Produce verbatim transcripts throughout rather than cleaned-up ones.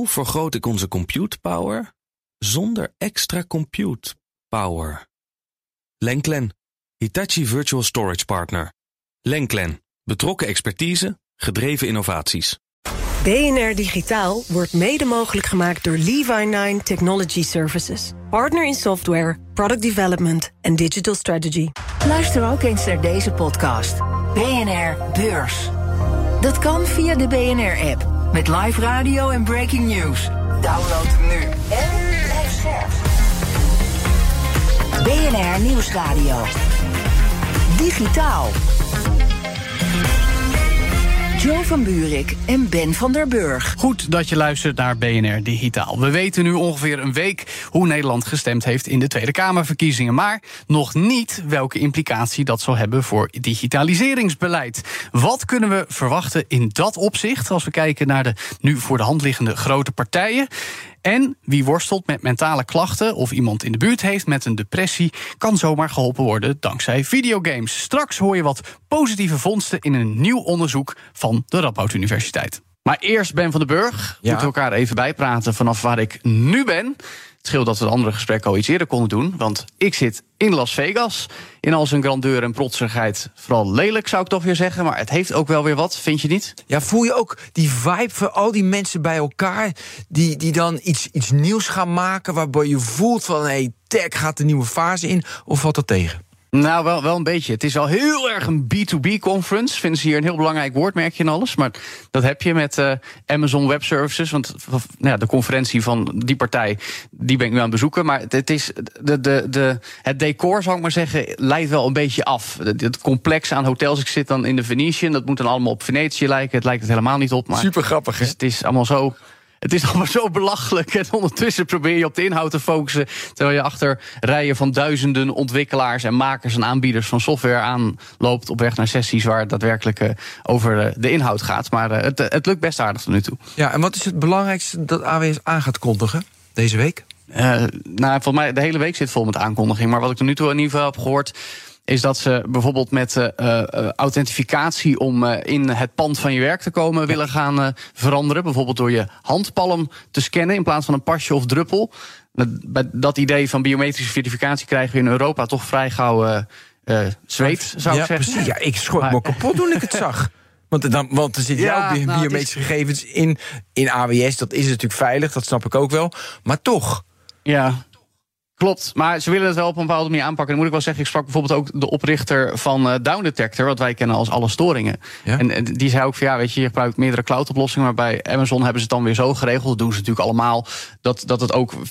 Hoe vergroot ik onze compute power zonder extra compute power? Lenklen, Hitachi Virtual Storage Partner. Lenklen, betrokken expertise, gedreven innovaties. B N R Digitaal wordt mede mogelijk gemaakt door Levi nine Technology Services. Partner in software, product development en digital strategy. Luister ook eens naar deze podcast. B N R Beurs. Dat kan via de B N R-app. Met live radio en breaking news. Download hem nu. En blijf scherp. B N R Nieuwsradio. Digitaal. Jo van Buurik en Ben van der Burg. Goed dat je luistert naar B N R Digitaal. We weten nu ongeveer een week hoe Nederland gestemd heeft in de Tweede Kamerverkiezingen. Maar nog niet welke implicatie dat zal hebben voor digitaliseringsbeleid. Wat kunnen we verwachten in dat opzicht als we kijken naar de nu voor de hand liggende grote partijen? En wie worstelt met mentale klachten of iemand in de buurt heeft met een depressie, kan zomaar geholpen worden dankzij videogames. Straks hoor je wat positieve vondsten in een nieuw onderzoek van de Radboud Universiteit. Maar eerst Ben van den Burg. Ja. Moeten we elkaar even bijpraten vanaf waar ik nu ben. Het scheelt dat we de andere gesprekken al iets eerder konden doen. Want ik zit in Las Vegas. In al zijn grandeur en protserigheid. Vooral lelijk, zou ik toch weer zeggen. Maar het heeft ook wel weer wat, vind je niet? Ja, voel je ook die vibe van al die mensen bij elkaar... die, die dan iets, iets nieuws gaan maken... waarbij je voelt van, hey, tech gaat de nieuwe fase in... of valt dat tegen? Nou, wel, wel een beetje. Het is al heel erg een B twee B conference. Vinden ze hier een heel belangrijk woordmerkje en alles. Maar dat heb je met uh, Amazon Web Services. Want nou ja, de conferentie van die partij, die ben ik nu aan het bezoeken. Maar het, is de, de, de, het decor, zou ik maar zeggen, leidt wel een beetje af. Het, het complex aan hotels. Ik zit dan in de Venetian. Dat moet dan allemaal op Venetië lijken. Het lijkt het helemaal niet op. Maar super grappig, hè? Het is, het is allemaal zo... Het is allemaal zo belachelijk. En ondertussen probeer je op de inhoud te focussen, terwijl je achter rijen van duizenden ontwikkelaars en makers en aanbieders van software aanloopt op weg naar sessies waar het daadwerkelijk uh, over uh, de inhoud gaat. Maar uh, het, het lukt best aardig tot nu toe. Ja, en wat is het belangrijkste dat A W S aan gaat kondigen deze week? Uh, nou, volgens mij de hele week zit vol met aankondiging. Maar wat ik tot nu toe in ieder geval heb gehoord, is dat ze bijvoorbeeld met uh, uh, authentificatie om uh, in het pand van je werk te komen willen gaan uh, veranderen. Bijvoorbeeld door je handpalm te scannen in plaats van een pasje of druppel. Bij dat idee van biometrische verificatie krijgen we in Europa toch vrij gauw uh, uh, zweet, zou ja, ik zeggen. Precies. Ja, ik schrok me kapot toen ik het zag. Want, dan, want er zitten ja, jouw nou, biometrische is... gegevens in, in A W S. Dat is natuurlijk veilig, dat snap ik ook wel. Maar toch. Ja, klopt, maar ze willen het wel op een bepaalde manier aanpakken. Dan moet ik wel zeggen, ik sprak bijvoorbeeld ook de oprichter van uh, Down Detector, wat wij kennen als alle storingen. Ja? En, en die zei ook van, ja, weet je, je gebruikt meerdere cloud-oplossingen, maar bij Amazon hebben ze het dan weer zo geregeld, dat doen ze natuurlijk allemaal, dat, dat het ook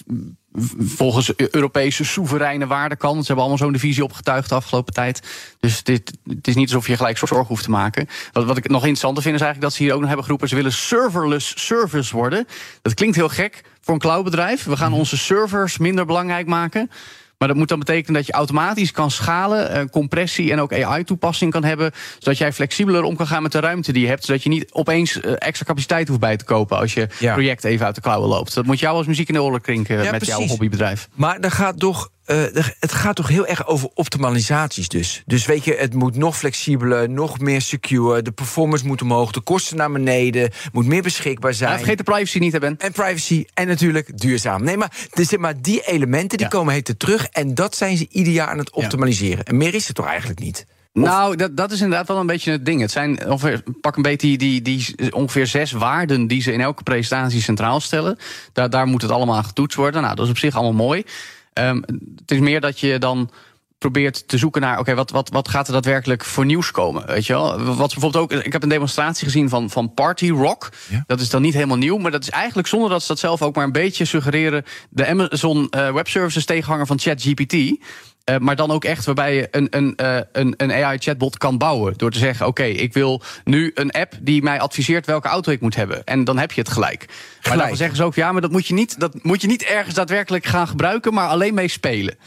volgens Europese soevereine waarden kan. Ze hebben allemaal zo'n divisie opgetuigd de afgelopen tijd. Dus dit, het is niet alsof je gelijk zorg hoeft te maken. Wat, wat ik nog interessanter vind is eigenlijk dat ze hier ook nog hebben geroepen, ze willen serverless service worden. Dat klinkt heel gek voor een cloudbedrijf. We gaan onze servers minder belangrijk maken. Maar dat moet dan betekenen dat je automatisch kan schalen, uh, compressie en ook A I-toepassing kan hebben, zodat jij flexibeler om kan gaan met de ruimte die je hebt, zodat je niet opeens uh, extra capaciteit hoeft bij te kopen als je ja. project even uit de klauwen loopt. Dat moet jou als muziek in de oren klinken ja, met precies. jouw hobbybedrijf. Maar er gaat toch, uh, het gaat toch heel erg over optimalisaties dus. Dus weet je, het moet nog flexibeler, nog meer secure, de performance moet omhoog, de kosten naar beneden, moet meer beschikbaar zijn. Ja, vergeet de privacy niet, hè Ben. En privacy en natuurlijk duurzaam. Nee, maar, dus, maar die elementen die ja. komen heten terug en dat zijn ze ieder jaar aan het optimaliseren. Ja. En meer is het toch eigenlijk niet? Of? Nou, dat, dat is inderdaad wel een beetje het ding. Het zijn ongeveer, pak een beetje die, die, die ongeveer zes waarden die ze in elke presentatie centraal stellen. Daar, daar moet het allemaal aan getoetst worden. Nou, dat is op zich allemaal mooi. Um, het is meer dat je dan probeert te zoeken naar, oké, okay, wat, wat, wat gaat er daadwerkelijk voor nieuws komen, weet je wel? Wat bijvoorbeeld ook, ik heb een demonstratie gezien van, van Party Rock. Ja. Dat is dan niet helemaal nieuw, maar dat is eigenlijk, zonder dat ze dat zelf ook maar een beetje suggereren, de Amazon uh, Web Services tegenhanger van ChatGPT. Uh, maar dan ook echt waarbij je een, een, uh, een, een A I-chatbot kan bouwen. Door te zeggen, oké, okay, ik wil nu een app die mij adviseert welke auto ik moet hebben. En dan heb je het gelijk. gelijk. Maar dan zeggen ze ook, ja, maar dat moet je niet, dat moet je niet ergens daadwerkelijk gaan gebruiken, maar alleen mee spelen.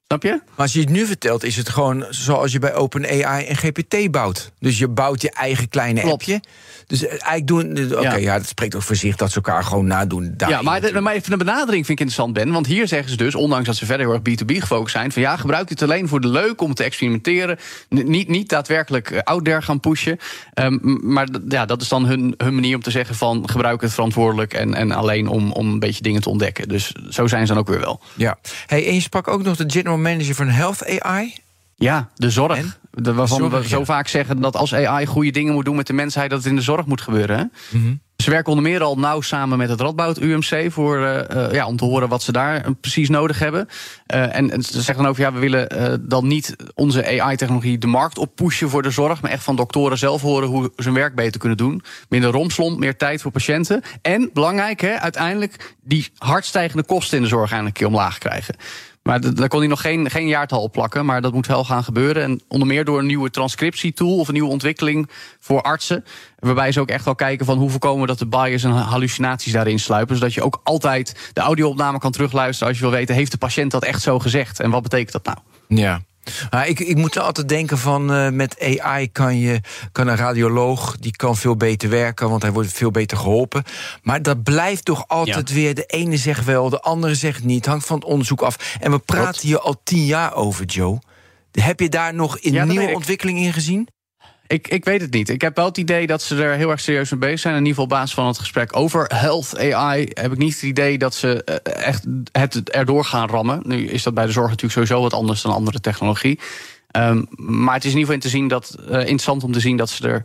Snap je? Maar als je het nu vertelt, is het gewoon zoals je bij OpenAI een G P T bouwt. Dus je bouwt je eigen kleine Klopt. appje. Dus eigenlijk doen... Oké, okay, ja. ja, dat spreekt ook voor zich dat ze elkaar gewoon nadoen. Ja, maar, de, maar even de benadering vind ik interessant, Ben. Want hier zeggen ze dus, ondanks dat ze verder heel erg B twee B gefocust zijn, van ja, gebruik dit alleen voor de leuk, om te experimenteren. N- niet, niet daadwerkelijk out there gaan pushen. Um, maar d- ja, dat is dan hun, hun manier om te zeggen van gebruik het verantwoordelijk en, en alleen om, om een beetje dingen te ontdekken. Dus zo zijn ze dan ook weer wel. Ja. Hey, en je sprak ook nog de general manager van Health A I. Ja, de zorg. De, waarvan zorg, we zo ja. vaak zeggen dat als A I goede dingen moet doen met de mensheid, dat het in de zorg moet gebeuren. Hè? Mm-hmm. Ze werken onder meer al nauw samen met het Radboud U M C voor, uh, uh, ja, om te horen wat ze daar uh, precies nodig hebben. Uh, en, en ze zeggen dan ook, ja, we willen uh, dan niet onze A I-technologie de markt op pushen voor de zorg, maar echt van doktoren zelf horen hoe ze hun werk beter kunnen doen. Minder rompslomp, meer tijd voor patiënten. En, belangrijk, hè, uiteindelijk die hardstijgende kosten in de zorg eindelijk een keer omlaag krijgen. Maar daar kon hij nog geen, geen jaartal op plakken, maar dat moet wel gaan gebeuren. En onder meer door een nieuwe transcriptietool of een nieuwe ontwikkeling voor artsen. Waarbij ze ook echt wel kijken van hoe voorkomen we dat de bias en hallucinaties daarin sluipen. Zodat je ook altijd de audio-opname kan terugluisteren als je wil weten, heeft de patiënt dat echt zo gezegd? En wat betekent dat nou? Ja. Nou, ik, ik moet er altijd denken van uh, met A I kan, je, kan een radioloog, die kan veel beter werken, want hij wordt veel beter geholpen. Maar dat blijft toch altijd ja. weer, de ene zegt wel, de andere zegt niet. Hangt van het onderzoek af. En we praten Klopt. hier al tien jaar over, Joe. Heb je daar nog een ja, nieuwe ontwikkeling in gezien? Ik, ik weet het niet. Ik heb wel het idee dat ze er heel erg serieus mee bezig zijn. In ieder geval op basis van het gesprek over Health A I heb ik niet het idee dat ze echt het erdoor gaan rammen. Nu is dat bij de zorg natuurlijk sowieso wat anders dan andere technologie. Um, maar het is in ieder geval in te zien dat, uh, interessant om te zien dat ze er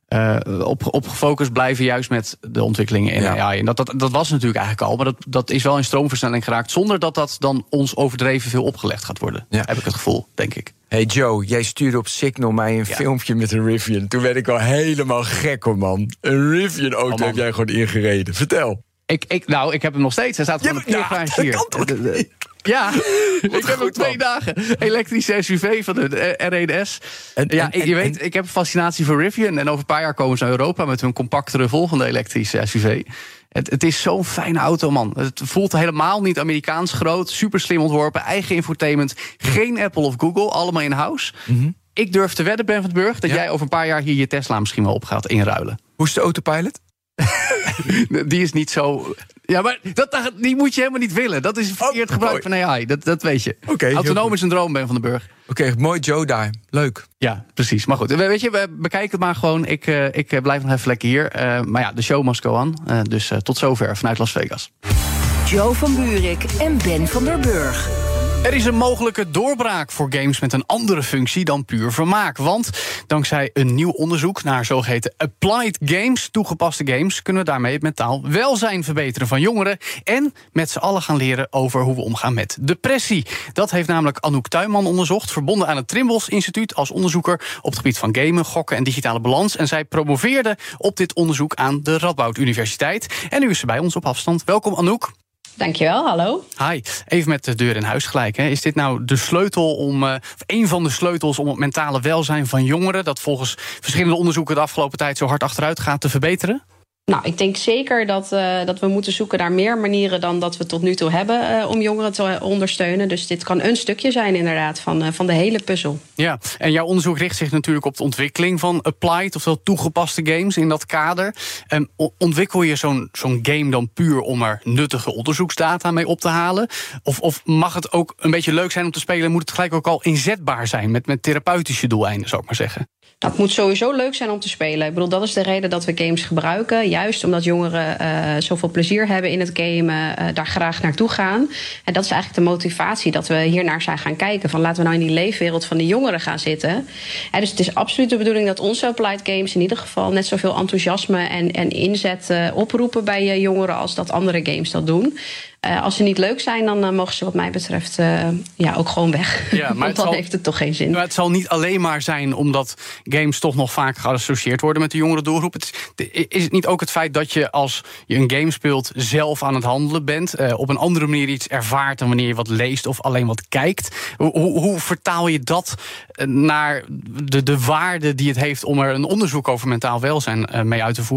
uh, op, op gefocust blijven, juist met de ontwikkelingen in ja. A I. En dat, dat, dat was natuurlijk eigenlijk al, maar dat, dat is wel in stroomversnelling geraakt, zonder dat dat dan ons overdreven veel opgelegd gaat worden. Ja. Heb ik het gevoel, denk ik. Hey Joe, jij stuurde op Signal mij een ja. filmpje met een Rivian. Toen werd ik al helemaal gek, hoor, man. Een Rivian-auto oh, heb jij gewoon ingereden. Vertel. Ik, ik, nou, ik heb hem nog steeds. Hij staat gewoon ja, op de parkeergarage hier. Dat kan toch niet? Ja, ik heb hem twee dagen. Elektrische S U V van de R één S. En, ja, en, je en, weet, ik heb een fascinatie voor Rivian. En over een paar jaar komen ze naar Europa met hun compactere volgende elektrische S U V. Het, het is zo'n fijne auto, man. Het voelt helemaal niet Amerikaans groot. Super slim ontworpen, eigen infotainment. Geen Apple of Google, allemaal in-house. Mm-hmm. Ik durf te wedden, Ben van den Burg, dat ja? jij over een paar jaar hier je Tesla misschien wel op gaat inruilen. Hoe is de autopilot? Die is niet zo... Ja, maar dat, die moet je helemaal niet willen. Dat is verkeerd oh, gebruik van A I, dat, dat weet je. Okay, Autonoom is een droom, Ben van den Burg. Oké, okay, mooi Joe daar. Leuk. Ja, precies. Maar goed, weet je, we bekijken het maar gewoon. Ik, uh, ik blijf nog even lekker hier. Uh, maar ja, de show must go on. Uh, dus uh, tot zover vanuit Las Vegas. Joe van Buurik en Ben van der Burg. Er is een mogelijke doorbraak voor games met een andere functie dan puur vermaak. Want dankzij een nieuw onderzoek naar zogeheten applied games, toegepaste games, kunnen we daarmee het mentaal welzijn verbeteren van jongeren en met z'n allen gaan leren over hoe we omgaan met depressie. Dat heeft namelijk Anouk Tuinman onderzocht, verbonden aan het Trimbos Instituut als onderzoeker op het gebied van gamen, gokken en digitale balans. En zij promoveerde op dit onderzoek aan de Radboud Universiteit. En nu is ze bij ons op afstand. Welkom, Anouk. Dankjewel, hallo. Hi, even met de deur in huis gelijk. Hè. Is dit nou de sleutel om, uh, of een van de sleutels om het mentale welzijn van jongeren, dat volgens verschillende onderzoeken de afgelopen tijd zo hard achteruit gaat, te verbeteren? Nou, ik denk zeker dat, uh, dat we moeten zoeken naar meer manieren dan dat we tot nu toe hebben uh, om jongeren te ondersteunen. Dus dit kan een stukje zijn inderdaad van, uh, van de hele puzzel. Ja, en jouw onderzoek richt zich natuurlijk op de ontwikkeling van applied, oftewel toegepaste games in dat kader. Um, ontwikkel je zo'n, zo'n game dan puur om er nuttige onderzoeksdata mee op te halen? Of, of mag het ook een beetje leuk zijn om te spelen? Moet het gelijk ook al inzetbaar zijn met, met therapeutische doeleinden, zou ik maar zeggen? Dat moet sowieso leuk zijn om te spelen. Ik bedoel, dat is de reden dat we games gebruiken. Juist omdat jongeren uh, zoveel plezier hebben in het gamen, uh, daar graag naartoe gaan. En dat is eigenlijk de motivatie dat we hiernaar zijn gaan kijken. Van laten we nou in die leefwereld van de jongeren gaan zitten. En dus het is absoluut de bedoeling dat onze applied games in ieder geval net zoveel enthousiasme en, en inzet uh, oproepen bij uh, jongeren als dat andere games dat doen. Uh, als ze niet leuk zijn, dan uh, mogen ze wat mij betreft uh, ja, ook gewoon weg. Ja, maar Want dan zal, heeft het toch geen zin. Maar het zal niet alleen maar zijn omdat games toch nog vaak geassocieerd worden met de jongere doelgroep. Het is, is het niet ook het feit dat je als je een game speelt zelf aan het handelen bent, uh, op een andere manier iets ervaart dan wanneer je wat leest of alleen wat kijkt? Hoe, hoe vertaal je dat naar de, de waarde die het heeft om er een onderzoek over mentaal welzijn uh, mee uit te voeren?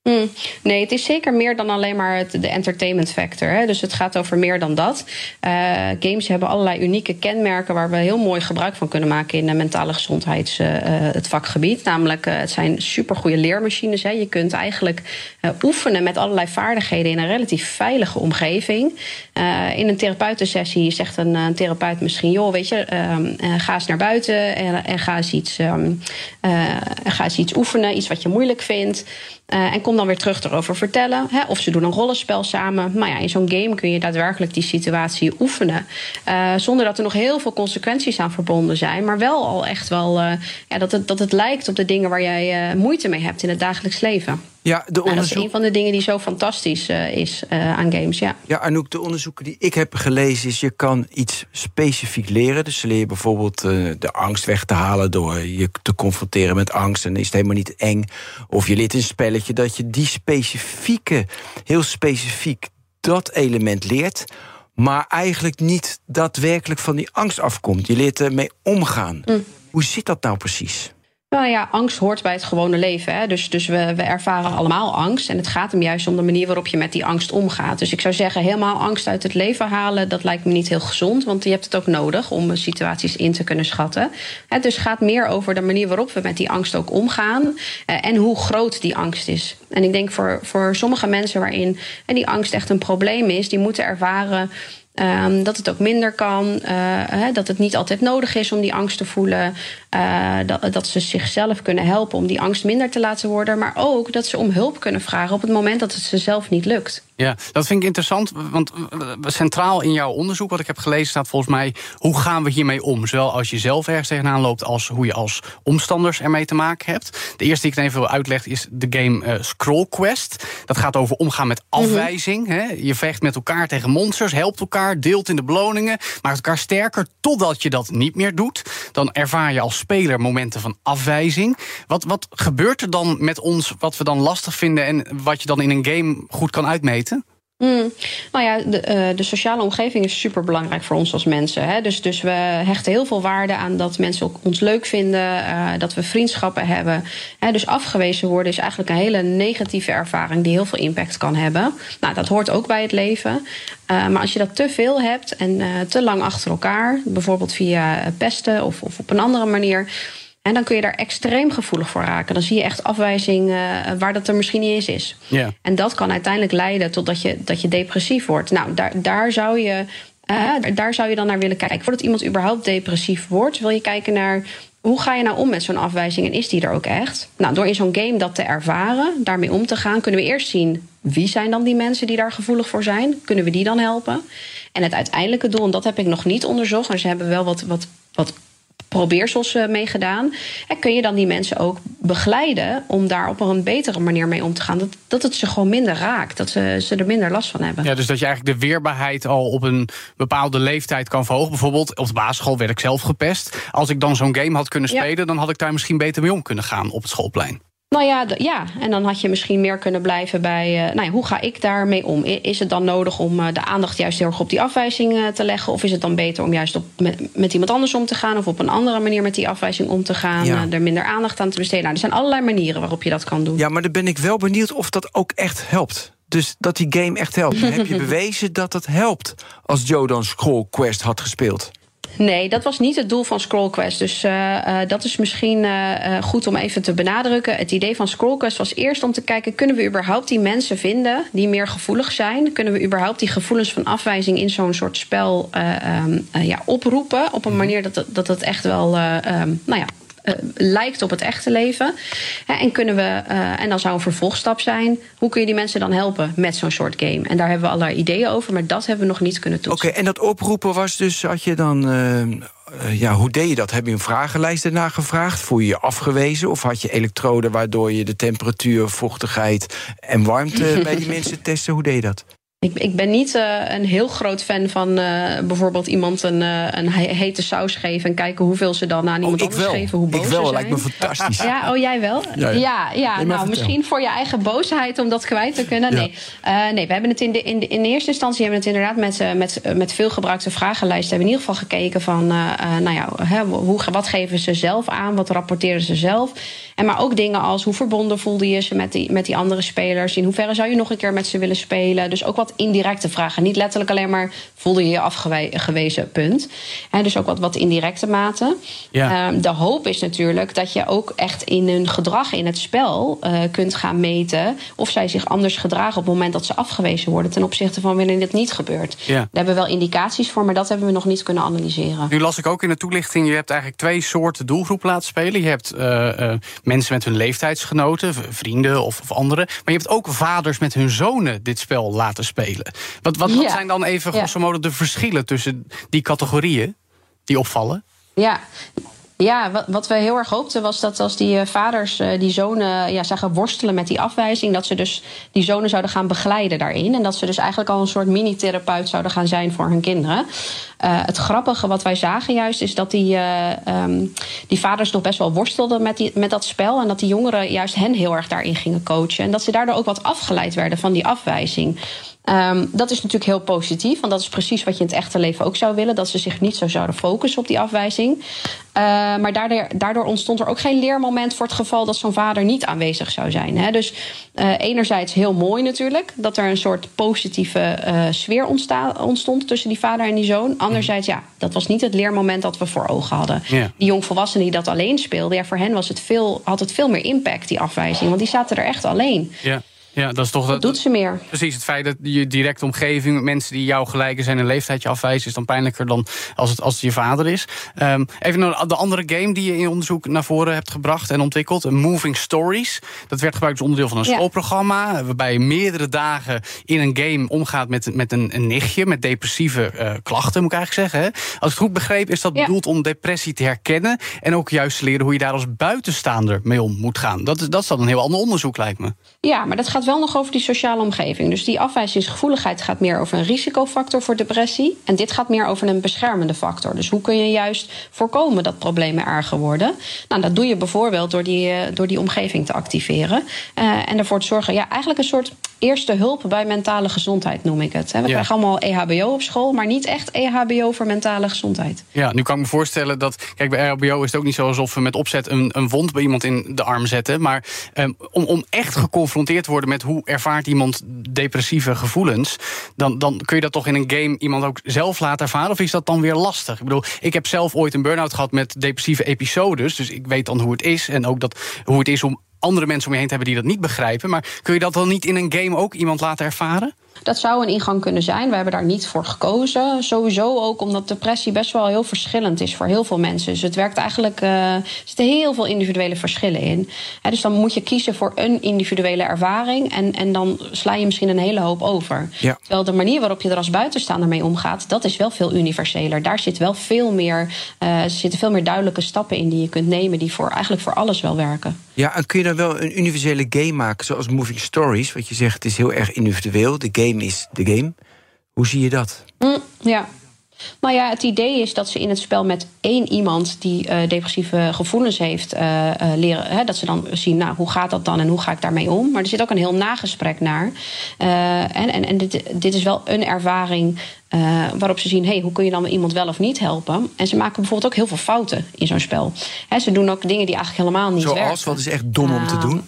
Mm, nee, het is zeker meer dan alleen maar het, de entertainment factor. Hè. Dus het gaat over meer dan dat. Uh, games hebben allerlei unieke kenmerken waar we heel mooi gebruik van kunnen maken in de mentale gezondheids, uh, het vakgebied. Namelijk, uh, het zijn supergoeie leermachines. Hè. Je kunt eigenlijk uh, oefenen met allerlei vaardigheden in een relatief veilige omgeving. Uh, in een therapeutensessie zegt een, een therapeut misschien, joh, weet je, uh, uh, ga eens naar buiten en, en ga, eens iets, um, uh, ga eens iets oefenen, iets wat je moeilijk vindt. Uh, en kom dan weer terug erover vertellen. Hè, of ze doen een rollenspel samen. Maar ja, in zo'n game kun je daadwerkelijk die situatie oefenen. Uh, zonder dat er nog heel veel consequenties aan verbonden zijn. Maar wel al echt wel uh, ja, dat, het, dat het lijkt op de dingen waar jij uh, moeite mee hebt in het dagelijks leven. Ja, de onderzoek... nou, dat is een van de dingen die zo fantastisch uh, is uh, aan games, ja. Ja, Anouk, de onderzoeken die ik heb gelezen is, je kan iets specifiek leren. Dus leer je bijvoorbeeld uh, de angst weg te halen door je te confronteren met angst. En is het helemaal niet eng. Of je leert een spelletje dat je die specifieke, heel specifiek dat element leert, maar eigenlijk niet daadwerkelijk van die angst afkomt. Je leert ermee omgaan. Mm. Hoe zit dat nou precies? Nou ja, angst hoort bij het gewone leven. Hè. Dus, dus we, we ervaren allemaal angst. En het gaat hem juist om de manier waarop je met die angst omgaat. Dus ik zou zeggen, helemaal angst uit het leven halen, dat lijkt me niet heel gezond. Want je hebt het ook nodig om situaties in te kunnen schatten. Hè, dus het gaat meer over de manier waarop we met die angst ook omgaan. Eh, en hoe groot die angst is. En ik denk voor, voor sommige mensen waarin en die angst echt een probleem is, die moeten ervaren Um, dat het ook minder kan, uh, hè, dat het niet altijd nodig is om die angst te voelen. Uh, dat, dat ze zichzelf kunnen helpen om die angst minder te laten worden. Maar ook dat ze om hulp kunnen vragen op het moment dat het ze zelf niet lukt. Ja, dat vind ik interessant, want centraal in jouw onderzoek, wat ik heb gelezen, staat volgens mij, hoe gaan we hiermee om? Zowel als je zelf ergens tegenaan loopt, als hoe je als omstanders ermee te maken hebt. De eerste die ik even wil uitleggen is de game uh, Scroll Quest. Dat gaat over omgaan met afwijzing. Mm-hmm. Hè? Je vecht met elkaar tegen monsters, helpt elkaar, deelt in de beloningen, maakt elkaar sterker, totdat je dat niet meer doet. Dan ervaar je als speler momenten van afwijzing. Wat, wat gebeurt er dan met ons, wat we dan lastig vinden en wat je dan in een game goed kan uitmeten? Mm. Nou ja, de, uh, de sociale omgeving is superbelangrijk voor ons als mensen. Hè? Dus, dus we hechten heel veel waarde aan dat mensen ook ons leuk vinden, uh, dat we vriendschappen hebben. Hè? Dus afgewezen worden is eigenlijk een hele negatieve ervaring die heel veel impact kan hebben. Nou, dat hoort ook bij het leven. Uh, maar als je dat te veel hebt en uh, te lang achter elkaar, bijvoorbeeld via pesten of, of op een andere manier, en dan kun je daar extreem gevoelig voor raken. Dan zie je echt afwijzing uh, waar dat er misschien niet eens is. Yeah. En dat kan uiteindelijk leiden tot dat je, dat je depressief wordt. Nou, daar, daar, zou je, uh, daar zou je dan naar willen kijken. Voordat iemand überhaupt depressief wordt, wil je kijken naar hoe ga je nou om met zo'n afwijzing en is die er ook echt? Nou, door in zo'n game dat te ervaren, daarmee om te gaan, kunnen we eerst zien wie zijn dan die mensen die daar gevoelig voor zijn. Kunnen we die dan helpen? En het uiteindelijke doel, en dat heb ik nog niet onderzocht, maar ze hebben wel wat, wat, wat probeersels uh, mee gedaan. En kun je dan die mensen ook begeleiden om daar op een betere manier mee om te gaan. Dat, dat het ze gewoon minder raakt. Dat ze, ze er minder last van hebben. Ja, dus dat je eigenlijk de weerbaarheid al op een bepaalde leeftijd kan verhogen. Bijvoorbeeld op de basisschool werd ik zelf gepest. Als ik dan zo'n game had kunnen spelen, ja, dan had ik daar misschien beter mee om kunnen gaan op het schoolplein. Nou ja, d- ja, en dan had je misschien meer kunnen blijven bij Uh, nou ja, hoe ga ik daarmee om? Is het dan nodig om uh, de aandacht juist heel erg op die afwijzing uh, te leggen? Of is het dan beter om juist op, met, met iemand anders om te gaan? Of op een andere manier met die afwijzing om te gaan? Ja. Uh, er minder aandacht aan te besteden? Nou, er zijn allerlei manieren waarop je dat kan doen. Ja, maar dan ben ik wel benieuwd of dat ook echt helpt. Dus dat die game echt helpt. Heb je bewezen dat het helpt als Joe dan Scroll Quest had gespeeld? Nee, dat was niet het doel van Scroll Quest. Dus uh, uh, dat is misschien uh, goed om even te benadrukken. Het idee van Scroll Quest was eerst om te kijken, kunnen we überhaupt die mensen vinden die meer gevoelig zijn? Kunnen we überhaupt die gevoelens van afwijzing in zo'n soort spel uh, um, uh, ja, oproepen? Op een manier dat, dat het echt wel uh, um, nou ja, Uh, lijkt op het echte leven. Hè, en kunnen we, uh, en dan zou een vervolgstap zijn, hoe kun je die mensen dan helpen met zo'n soort game? En daar hebben we allerlei ideeën over, maar dat hebben we nog niet kunnen toetsen. Oké, okay, en dat oproepen was dus, had je dan Uh, uh, ja, hoe deed je dat? Heb je een vragenlijst ernaar gevraagd? Voel je je afgewezen? Of had je elektroden waardoor je de temperatuur, vochtigheid en warmte bij die mensen testen? Hoe deed je dat? Ik, ik ben niet uh, een heel groot fan van uh, bijvoorbeeld iemand een, uh, een hete saus geven en kijken hoeveel ze dan aan iemand oh, anders wel. geven, hoe boos ik wel, ze zijn. lijkt me fantastisch. Ja, oh jij wel? Ja, ja. ja, ja nee, nou misschien voor je eigen boosheid om dat kwijt te kunnen. Ja. Nee. Uh, nee, we hebben het in de, in de, in de eerste instantie hebben we het inderdaad met, uh, met, met veel gebruikte vragenlijsten hebben we in ieder geval gekeken van, uh, uh, nou ja, hè, hoe, wat geven ze zelf aan, wat rapporteren ze zelf. En maar ook dingen als hoe verbonden voelde je ze met die, met die andere spelers, in hoeverre zou je nog een keer met ze willen spelen. Dus ook wat indirecte vragen. Niet letterlijk alleen maar voelde je je afgewezen, punt. En dus ook wat, wat indirecte mate. Ja. Um, de hoop is natuurlijk dat je ook echt in hun gedrag in het spel uh, kunt gaan meten of zij zich anders gedragen op het moment dat ze afgewezen worden ten opzichte van wanneer dit niet gebeurt. Ja. Daar hebben we wel indicaties voor, maar dat hebben we nog niet kunnen analyseren. Nu las ik ook in de toelichting, je hebt eigenlijk twee soorten doelgroep laten spelen. Je hebt uh, uh, mensen met hun leeftijdsgenoten, vrienden of, of anderen. Maar je hebt ook vaders met hun zonen dit spel laten spelen. Wat, wat, wat ja. zijn dan even grosso modo de verschillen tussen die categorieën die opvallen? Ja. Ja, wat, wat we heel erg hoopten was dat als die uh, vaders uh, die zonen ja, zagen worstelen met die afwijzing, dat ze dus die zonen zouden gaan begeleiden daarin. En dat ze dus eigenlijk al een soort mini-therapeut zouden gaan zijn voor hun kinderen. Uh, het grappige wat wij zagen juist is dat die, uh, um, die vaders nog best wel worstelden met, die, met dat spel. En dat die jongeren juist hen heel erg daarin gingen coachen. En dat ze daardoor ook wat afgeleid werden van die afwijzing. Um, dat is natuurlijk heel positief, want dat is precies wat je in het echte leven ook zou willen. Dat ze zich niet zo zouden focussen op die afwijzing. Uh, maar daardoor, daardoor ontstond er ook geen leermoment voor het geval dat zo'n vader niet aanwezig zou zijn. Hè. Dus uh, enerzijds heel mooi natuurlijk, dat er een soort positieve uh, sfeer ontsta- ontstond tussen die vader en die zoon. Anderzijds, ja, dat was niet het leermoment dat we voor ogen hadden. Ja. Die jongvolwassenen die dat alleen speelden, ja, voor hen was het veel, had het veel meer impact, die afwijzing. Want die zaten er echt alleen. Ja. Ja, dat is toch. Dat doet ze meer. Precies, het feit dat je directe omgeving, mensen die jou gelijken zijn en leeftijd je afwijzen, is dan pijnlijker dan als het, als het je vader is. Um, even naar de andere game die je in onderzoek naar voren hebt gebracht en ontwikkeld, Moving Stories. Dat werd gebruikt als onderdeel van een ja. schoolprogramma, waarbij je meerdere dagen in een game omgaat met, met een, een nichtje met depressieve uh, klachten, moet ik eigenlijk zeggen. Hè? Als ik het goed begreep, is dat ja. bedoeld om depressie te herkennen en ook juist te leren hoe je daar als buitenstaander mee om moet gaan. Dat, dat is dan een heel ander onderzoek, lijkt me. Ja, maar dat gaat wel nog over die sociale omgeving. Dus die afwijzingsgevoeligheid gaat meer over een risicofactor voor depressie. En dit gaat meer over een beschermende factor. Dus hoe kun je juist voorkomen dat problemen erger worden? Nou, dat doe je bijvoorbeeld door die, uh, door die omgeving te activeren. Uh, en ervoor te zorgen, ja, eigenlijk een soort eerste hulp bij mentale gezondheid noem ik het. We ja. krijgen allemaal E H B O op school, maar niet echt E H B O voor mentale gezondheid. Ja, nu kan ik me voorstellen dat, kijk, bij E H B O is het ook niet zo alsof we met opzet een, een wond bij iemand in de arm zetten. Maar um, om, om echt geconfronteerd te worden met hoe ervaart iemand depressieve gevoelens, dan, dan kun je dat toch in een game iemand ook zelf laten ervaren? Of is dat dan weer lastig? Ik bedoel, ik heb zelf ooit een burn-out gehad met depressieve episodes, dus ik weet dan hoe het is en ook dat, hoe het is om andere mensen om je heen te hebben die dat niet begrijpen. Maar kun je dat dan niet in een game ook iemand laten ervaren? Dat zou een ingang kunnen zijn. We hebben daar niet voor gekozen. Sowieso ook omdat depressie best wel heel verschillend is voor heel veel mensen. Dus het werkt eigenlijk, uh, er zitten heel veel individuele verschillen in. He, dus dan moet je kiezen voor een individuele ervaring. En, en dan sla je misschien een hele hoop over. Ja. Terwijl de manier waarop je er als buitenstaander mee omgaat, dat is wel veel universeler. Daar zit wel veel meer, uh, er zitten veel meer duidelijke stappen in die je kunt nemen, die voor, eigenlijk voor alles wel werken. Ja, en kun je dan wel een universele game maken, zoals Moving Stories? Wat je zegt, het is heel erg individueel. De game is de game. Hoe zie je dat? Mm, ja. Nou ja, het idee is dat ze in het spel met één iemand die uh, depressieve gevoelens heeft uh, uh, leren. Hè, dat ze dan zien, nou, hoe gaat dat dan en hoe ga ik daarmee om? Maar er zit ook een heel nagesprek naar. Uh, en en, en dit, dit is wel een ervaring uh, waarop ze zien, hey, hoe kun je dan iemand wel of niet helpen? En ze maken bijvoorbeeld ook heel veel fouten in zo'n spel. Hè, ze doen ook dingen die eigenlijk helemaal niet Zoals, werken. Wat is echt dom uh, om te doen?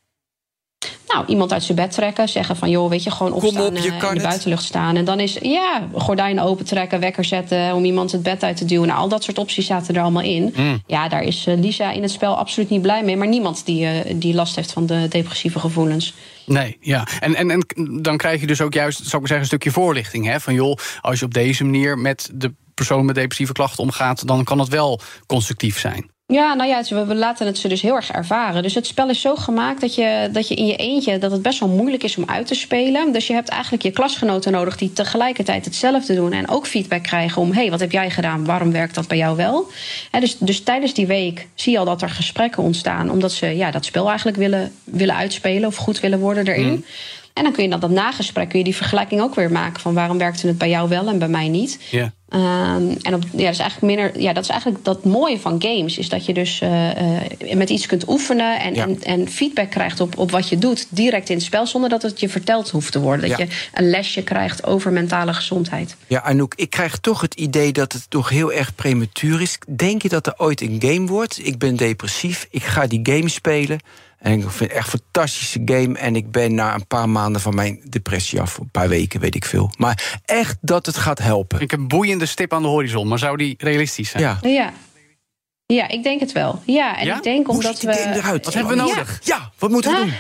Nou, iemand uit zijn bed trekken, zeggen van, joh, weet je, gewoon opstaan, op, je uh, in de buitenlucht staan. En dan is, ja, gordijnen open trekken, wekker zetten, om iemand het bed uit te duwen. Nou, al dat soort opties zaten er allemaal in. Mm. Ja, daar is uh, Lisa in het spel absoluut niet blij mee. Maar niemand die, uh, die last heeft van de depressieve gevoelens. Nee, ja. En, en, en dan krijg je dus ook juist, zou ik maar zeggen, een stukje voorlichting. Hè? Van joh, als je op deze manier met de persoon met depressieve klachten omgaat, dan kan het wel constructief zijn. Ja, nou ja, we laten het ze dus heel erg ervaren. Dus het spel is zo gemaakt dat je, dat je in je eentje, dat het best wel moeilijk is om uit te spelen. Dus je hebt eigenlijk je klasgenoten nodig die tegelijkertijd hetzelfde doen en ook feedback krijgen om, hé, hey, wat heb jij gedaan? Waarom werkt dat bij jou wel? He, dus, dus tijdens die week zie je al dat er gesprekken ontstaan, omdat ze ja, dat spel eigenlijk willen, willen uitspelen of goed willen worden erin. Mm. En dan kun je dan dat nagesprek, kun je die vergelijking ook weer maken van waarom werkte het bij jou wel en bij mij niet. Yeah. Um, en op, ja, dat is eigenlijk minder. Ja, dat is eigenlijk dat mooie van games. Is dat je dus uh, uh, met iets kunt oefenen en, ja. en, en feedback krijgt op, op wat je doet, direct in het spel, zonder dat het je verteld hoeft te worden. Dat ja. je een lesje krijgt over mentale gezondheid. Ja, Anouk, ik krijg toch het idee dat het toch heel erg prematuur is. Denk je dat er ooit een game wordt? Ik ben depressief, ik ga die game spelen. En ik vind het echt een fantastische game. En ik ben na een paar maanden van mijn depressie af. Een paar weken, weet ik veel. Maar echt dat het gaat helpen. Ik heb een boeiende stip aan de horizon. Maar zou die realistisch zijn? Ja. Ja. Ja, ik denk het wel. Ja, en ja? ik denk Hoe omdat ziet die we. game eruit? Wat hebben we nodig? Ja, ja wat moeten we doen?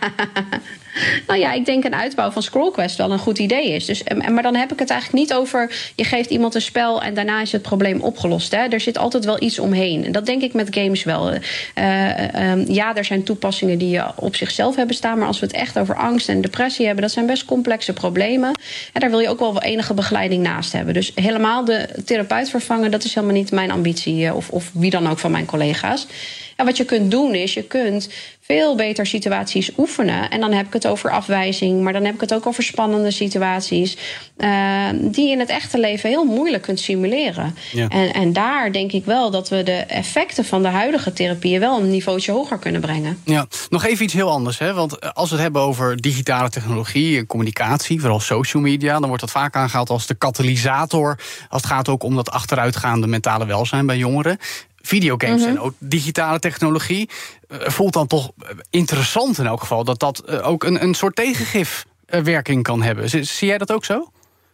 Nou ja, ik denk een uitbouw van ScrollQuest wel een goed idee is. Dus, maar dan heb ik het eigenlijk niet over je geeft iemand een spel en daarna is het probleem opgelost. Hè. Er zit altijd wel iets omheen. En dat denk ik met games wel. Uh, uh, ja, er zijn toepassingen die je op zichzelf hebben staan. Maar als we het echt over angst en depressie hebben, dat zijn best complexe problemen. En daar wil je ook wel enige begeleiding naast hebben. Dus helemaal de therapeut vervangen, dat is helemaal niet mijn ambitie. Of, of wie dan ook van mijn collega's. En wat je kunt doen is, je kunt veel beter situaties oefenen. En dan heb ik het over afwijzing, maar dan heb ik het ook over spannende situaties. Uh, die je in het echte leven heel moeilijk kunt simuleren. Ja. En, en daar denk ik wel dat we de effecten van de huidige therapieën wel een niveautje hoger kunnen brengen. Ja, nog even iets heel anders. Hè? Want als we het hebben over digitale technologie en communicatie, vooral social media, dan wordt dat vaak aangehaald als de katalysator. Als het gaat ook om dat achteruitgaande mentale welzijn bij jongeren. Videogames mm-hmm. en ook digitale technologie uh, voelt dan toch interessant in elk geval dat dat uh, ook een, een soort tegengifwerking kan hebben. Z- zie jij dat ook zo?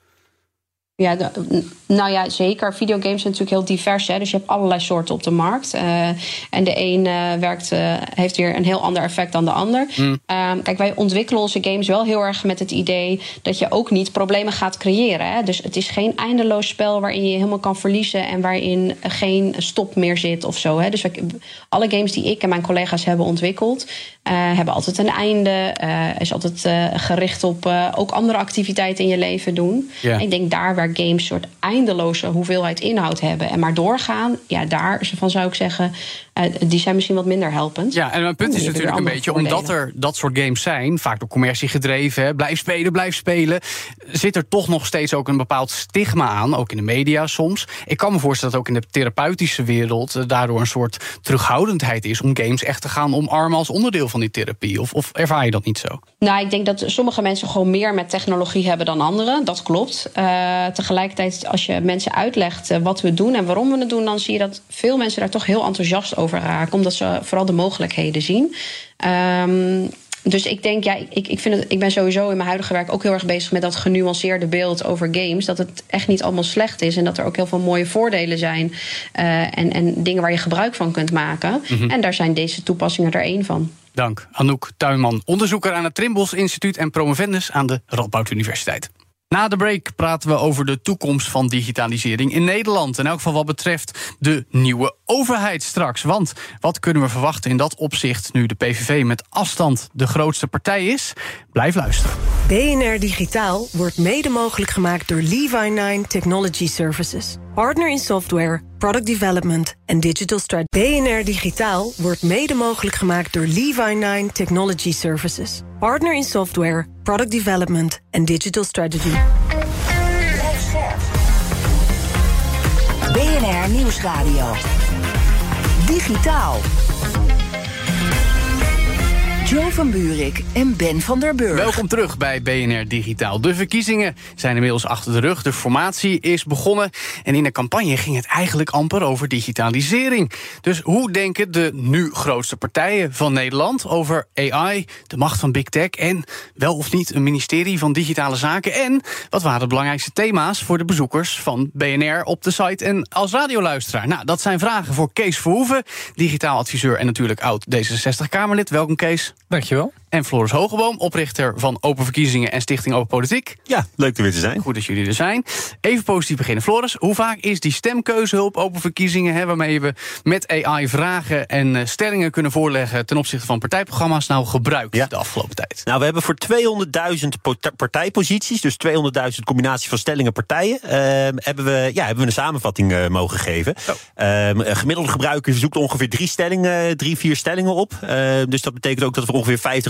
Ja, de, nou ja, zeker. Videogames zijn natuurlijk heel divers. Hè? Dus je hebt allerlei soorten op de markt. Uh, en de een uh, werkt, uh, heeft weer een heel ander effect dan de ander. Mm. Uh, kijk, wij ontwikkelen onze games wel heel erg met het idee dat je ook niet problemen gaat creëren. Hè? Dus het is geen eindeloos spel waarin je helemaal kan verliezen en waarin geen stop meer zit of zo. Hè? Dus wij, alle games die ik en mijn collega's hebben ontwikkeld, uh, hebben altijd een einde. Uh, is altijd uh, gericht op uh, ook andere activiteiten in je leven doen. Yeah. Ik denk daar waar games een soort eindeloze hoeveelheid inhoud hebben en maar doorgaan, ja, daarvan zou ik zeggen, uh, die zijn misschien wat minder helpend. Ja, en mijn punt is natuurlijk een beetje, voordelen. Omdat er dat soort games zijn, vaak door commercie gedreven, hè, blijf spelen, blijf spelen, zit er toch nog steeds ook een bepaald stigma aan, ook in de media soms. Ik kan me voorstellen dat ook in de therapeutische wereld uh, daardoor een soort terughoudendheid is om games echt te gaan omarmen als onderdeel van die therapie. Of, of ervaar je dat niet zo? Nou, ik denk dat sommige mensen gewoon meer met technologie hebben dan anderen. Dat klopt. Uh, tegelijkertijd, als je mensen uitlegt uh, wat we doen en waarom we het doen, dan zie je dat veel mensen daar toch heel enthousiast over raken, omdat ze vooral de mogelijkheden zien. Um, Dus ik denk, ja, ik, ik, vind het, ik ben sowieso in mijn huidige werk ook heel erg bezig met dat genuanceerde beeld over games. Dat het echt niet allemaal slecht is en dat er ook heel veel mooie voordelen zijn. Uh, en, en dingen waar je gebruik van kunt maken. Mm-hmm. En daar zijn deze toepassingen er één van. Dank, Anouk Tuinman, onderzoeker aan het Trimbos Instituut en promovendus aan de Radboud Universiteit. Na de break praten we over de toekomst van digitalisering in Nederland. In elk geval wat betreft de nieuwe overheid straks. Want wat kunnen we verwachten in dat opzicht nu de P V V met afstand de grootste partij is? Blijf luisteren. B N R Digitaal wordt mede mogelijk gemaakt door Levi nine Technology Services. Partner in software, product development en digital strategy. B N R Digitaal wordt mede mogelijk gemaakt door Levi nine Technology Services. Partner in software, product development en digital strategy. B N R Nieuwsradio. Digitaal. Jo van Buurik en Ben van der Burg. Welkom terug bij B N R Digitaal. De verkiezingen zijn inmiddels achter de rug. De formatie is begonnen. En in de campagne ging het eigenlijk amper over digitalisering. Dus hoe denken de nu grootste partijen van Nederland over A I, de macht van Big Tech en wel of niet een ministerie van Digitale Zaken? En wat waren de belangrijkste thema's voor de bezoekers van B N R op de site en als radioluisteraar? Nou, dat zijn vragen voor Kees Verhoeven, digitaal adviseur en natuurlijk oud D zesenzestig-Kamerlid. Welkom, Kees. Dankjewel. En Floris Hogeboom, oprichter van Open Verkiezingen en Stichting Open Politiek. Ja, leuk er weer te zijn. Goed dat jullie er zijn. Even positief beginnen. Floris, hoe vaak is die stemkeuzehulp Open Verkiezingen, hè, waarmee we met A I vragen en uh, stellingen kunnen voorleggen ten opzichte van partijprogramma's, nou gebruikt ja. de afgelopen tijd? Nou, we hebben voor tweehonderdduizend partijposities, dus tweehonderdduizend combinatie van stellingen partijen, uh, hebben, we, ja, hebben we een samenvatting uh, mogen geven. Oh. Uh, een gemiddelde gebruiker zoekt ongeveer drie stellingen, drie, vier stellingen op. Uh, dus dat betekent ook dat we ongeveer vijftigduizend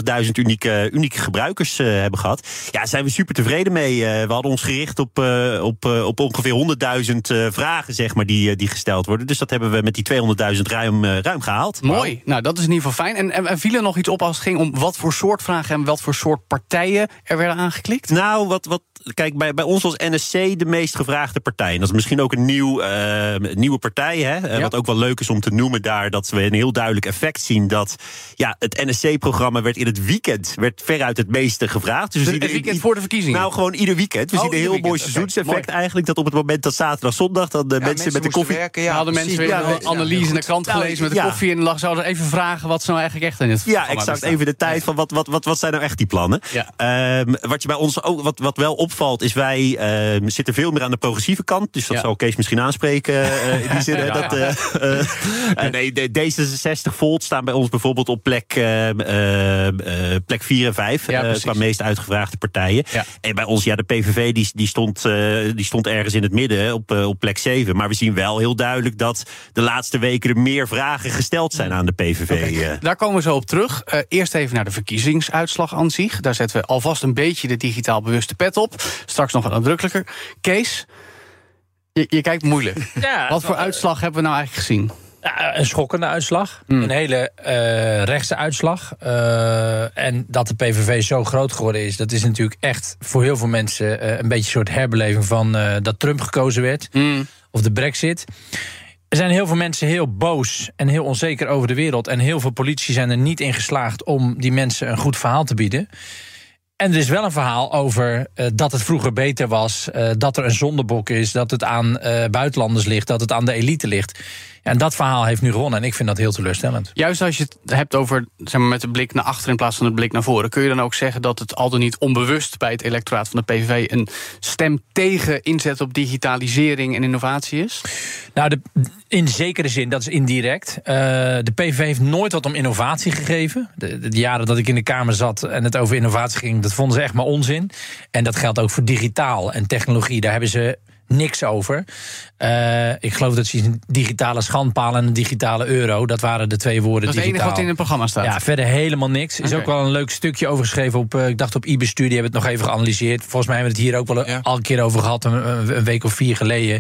vijfentwintigduizend unieke, unieke gebruikers uh, hebben gehad. Ja, daar zijn we super tevreden mee. Uh, we hadden ons gericht op, uh, op, uh, op ongeveer honderdduizend uh, vragen, zeg maar, die, uh, die gesteld worden. Dus dat hebben we met die tweehonderdduizend ruim, uh, ruim gehaald. Mooi. Wow. Nou, dat is in ieder geval fijn. En, en, en viel er nog iets op als het ging om wat voor soort vragen en wat voor soort partijen er werden aangeklikt? Nou, wat, wat kijk, bij, bij ons was N S C de meest gevraagde partij. En dat is misschien ook een nieuw, uh, nieuwe partij, hè? Uh, ja. Wat ook wel leuk is om te noemen daar, dat we een heel duidelijk effect zien dat ja, het N S C-programma werd in het weekend werd veruit het meeste gevraagd. Dus het ieder, weekend voor de verkiezingen? Nou, gewoon ieder weekend. We oh, zien een heel weekend. mooi seizoenseffect okay, eigenlijk, dat op het moment dat zaterdag, zondag, dan de ja, mensen, mensen met de koffie... Werken, ja, hadden mensen weer ja, een ja, analyse in de krant nou, gelezen met de ja. koffie en lag zouden even vragen wat ze nou eigenlijk echt in het Ja, exact. Bestaan. Even de tijd van wat, wat, wat, wat zijn nou echt die plannen. Ja. Um, wat je bij ons ook, wat, wat wel opvalt, is wij uh, zitten veel meer aan de progressieve kant. Dus dat ja. zal Kees misschien aanspreken uh, in die zin. Ja. Dat, uh, uh, uh, nee, de, D zesenzestig Volt staan bij ons bijvoorbeeld op plek, uh, uh, plek vier en vijf. Ja, uh, qua meest uitgevraagde partijen. Ja. En bij ons, ja, de P V V die, die, stond, uh, die stond ergens in het midden op, uh, op plek zeven. Maar we zien wel heel duidelijk dat de laatste weken er meer vragen gesteld zijn aan de P V V. Okay. Uh. Daar komen we zo op terug. Uh, eerst even naar de verkiezingsuitslag aan zich. Daar zetten we alvast een beetje de digitaal bewuste pet op. Straks nog wat nadrukkelijker. Kees, je, je kijkt moeilijk. Ja, wat voor uh, uitslag hebben we nou eigenlijk gezien? Ja, een schokkende uitslag. Mm. Een hele uh, rechtse uitslag. Uh, en dat de P V V zo groot geworden is, dat is natuurlijk echt voor heel veel mensen uh, een beetje een soort herbeleving van uh, dat Trump gekozen werd. Mm. Of de Brexit. Er zijn heel veel mensen heel boos en heel onzeker over de wereld. En heel veel politici zijn er niet in geslaagd om die mensen een goed verhaal te bieden. En er is wel een verhaal over uh, dat het vroeger beter was, uh, dat er een zondebok is, dat het aan uh, buitenlanders ligt, dat het aan de elite ligt. Ja, en dat verhaal heeft nu gewonnen en ik vind dat heel teleurstellend. Juist als je het hebt over, zeg maar, met de blik naar achteren in plaats van de blik naar voren, kun je dan ook zeggen dat het al dan niet onbewust bij het electoraat van de P V V een stem tegen inzet op digitalisering en innovatie is? Nou, de, in zekere zin, dat is indirect. Uh, de P V V heeft nooit wat om innovatie gegeven. De, de, de jaren dat ik in de Kamer zat en het over innovatie ging, dat vonden ze echt maar onzin. En dat geldt ook voor digitaal en technologie. Daar hebben ze niks over. Uh, ik geloof dat ze een digitale schandpaal en een digitale euro, dat waren de twee woorden. Dat is het enige wat in het programma staat? Ja, verder helemaal niks. Er is okay. ook wel een leuk stukje over geschreven op, uh, ik dacht op iBestuur, die hebben het nog even geanalyseerd. Volgens mij hebben we het hier ook wel ja. al een keer over gehad, een, een week of vier geleden.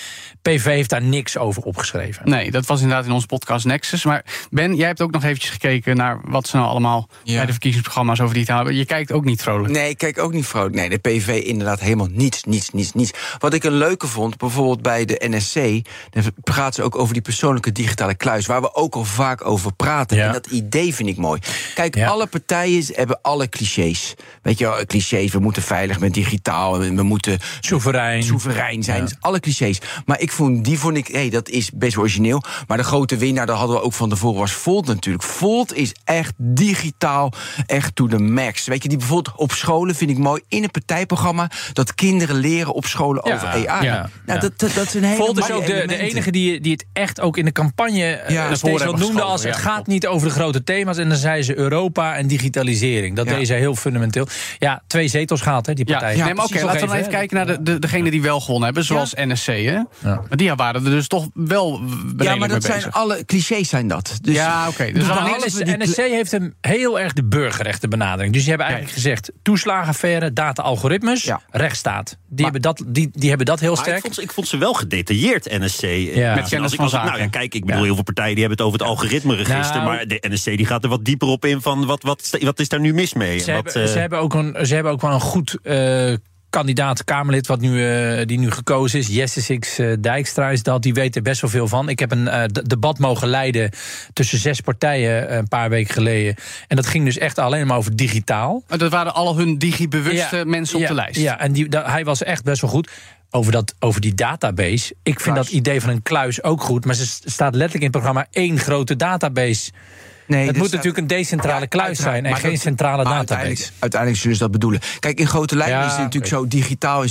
P V V heeft daar niks over opgeschreven. Nee, dat was inderdaad in onze podcast Nexus. Maar Ben, jij hebt ook nog eventjes gekeken naar wat ze nou allemaal ja. bij de verkiezingsprogramma's over digitaal hebben. Je kijkt ook niet vrolijk. Nee, ik kijk ook niet vrolijk. Nee, de P V V inderdaad helemaal niets, niets, niets, niets. Wat ik een leuke vond, bijvoorbeeld bij de N S C, dan praten ze ook over die persoonlijke digitale kluis, waar we ook al vaak over praten. Ja. En dat idee vind ik mooi. Kijk, ja. alle partijen hebben alle clichés. Weet je, clichés, we moeten veilig met digitaal, we moeten soeverein, soeverein zijn. Ja. Dus alle clichés. Maar ik vond, die vond ik, hey, dat is best origineel. Maar de grote winnaar, dat hadden we ook van tevoren, was Volt natuurlijk. Volt is echt digitaal, echt to the max. Weet je, die bijvoorbeeld op scholen vind ik mooi, in een partijprogramma, dat kinderen leren op scholen ja, over A I. Ja, nou, ja. Dat, dat, dat is een hele Volt is ook de, de enige die, die het echt ook in de campagne ja, uh, steeds wel noemde als, ja, het gaat niet over de grote thema's. En dan zei ze Europa en digitalisering. Dat ja. deed zij heel fundamenteel. Ja, twee zetels gehaald, hè, die partij. Ja, ja, nee, maar oké, okay, laten we even kijken naar de, de, degene die wel gewonnen hebben, zoals ja. N S C, hè? Ja. Maar die waren er dus toch wel ja, maar dat zijn alle clichés zijn dat. Dus, ja, oké. Okay, dus dus de N S C heeft hem heel erg de burgerrechten benadering. Dus die hebben eigenlijk ja. gezegd, toeslagenaffaire, data-algoritmes, ja. rechtsstaat. Die, maar, hebben dat, die, die hebben dat heel sterk. Ik vond, ik vond ze wel gedetailleerd, N S C. Ja. Met kennis van zaken. Nou ja, kijk, ik bedoel, ja. heel veel partijen die hebben het over het algoritmeregister, nou, maar de N S C die gaat er wat dieper op in van wat, wat, wat is daar nu mis mee? Ze, wat, hebben, uh, ze, hebben, ook een, ze hebben ook wel een goed Uh, kandidaat Kamerlid wat nu, uh, die nu gekozen is, Jesse Six uh, Dijkstra is dat, die weet er best wel veel van. Ik heb een uh, d- debat mogen leiden tussen zes partijen uh, een paar weken geleden. En dat ging dus echt alleen maar over digitaal. Maar dat waren al hun digibewuste ja, mensen op ja, de lijst. Ja, en die, da, hij was echt best wel goed. Over, dat, over die database. Ik vind kluis. Dat idee van een kluis ook goed, maar ze staat letterlijk in het programma één grote database. Nee, het dus moet natuurlijk een decentrale ja, kluis zijn en geen dat, centrale database. Uiteindelijk, uiteindelijk zullen ze dat bedoelen. Kijk, in grote lijnen ja, is het natuurlijk okay. zo, digitaal is natuurlijk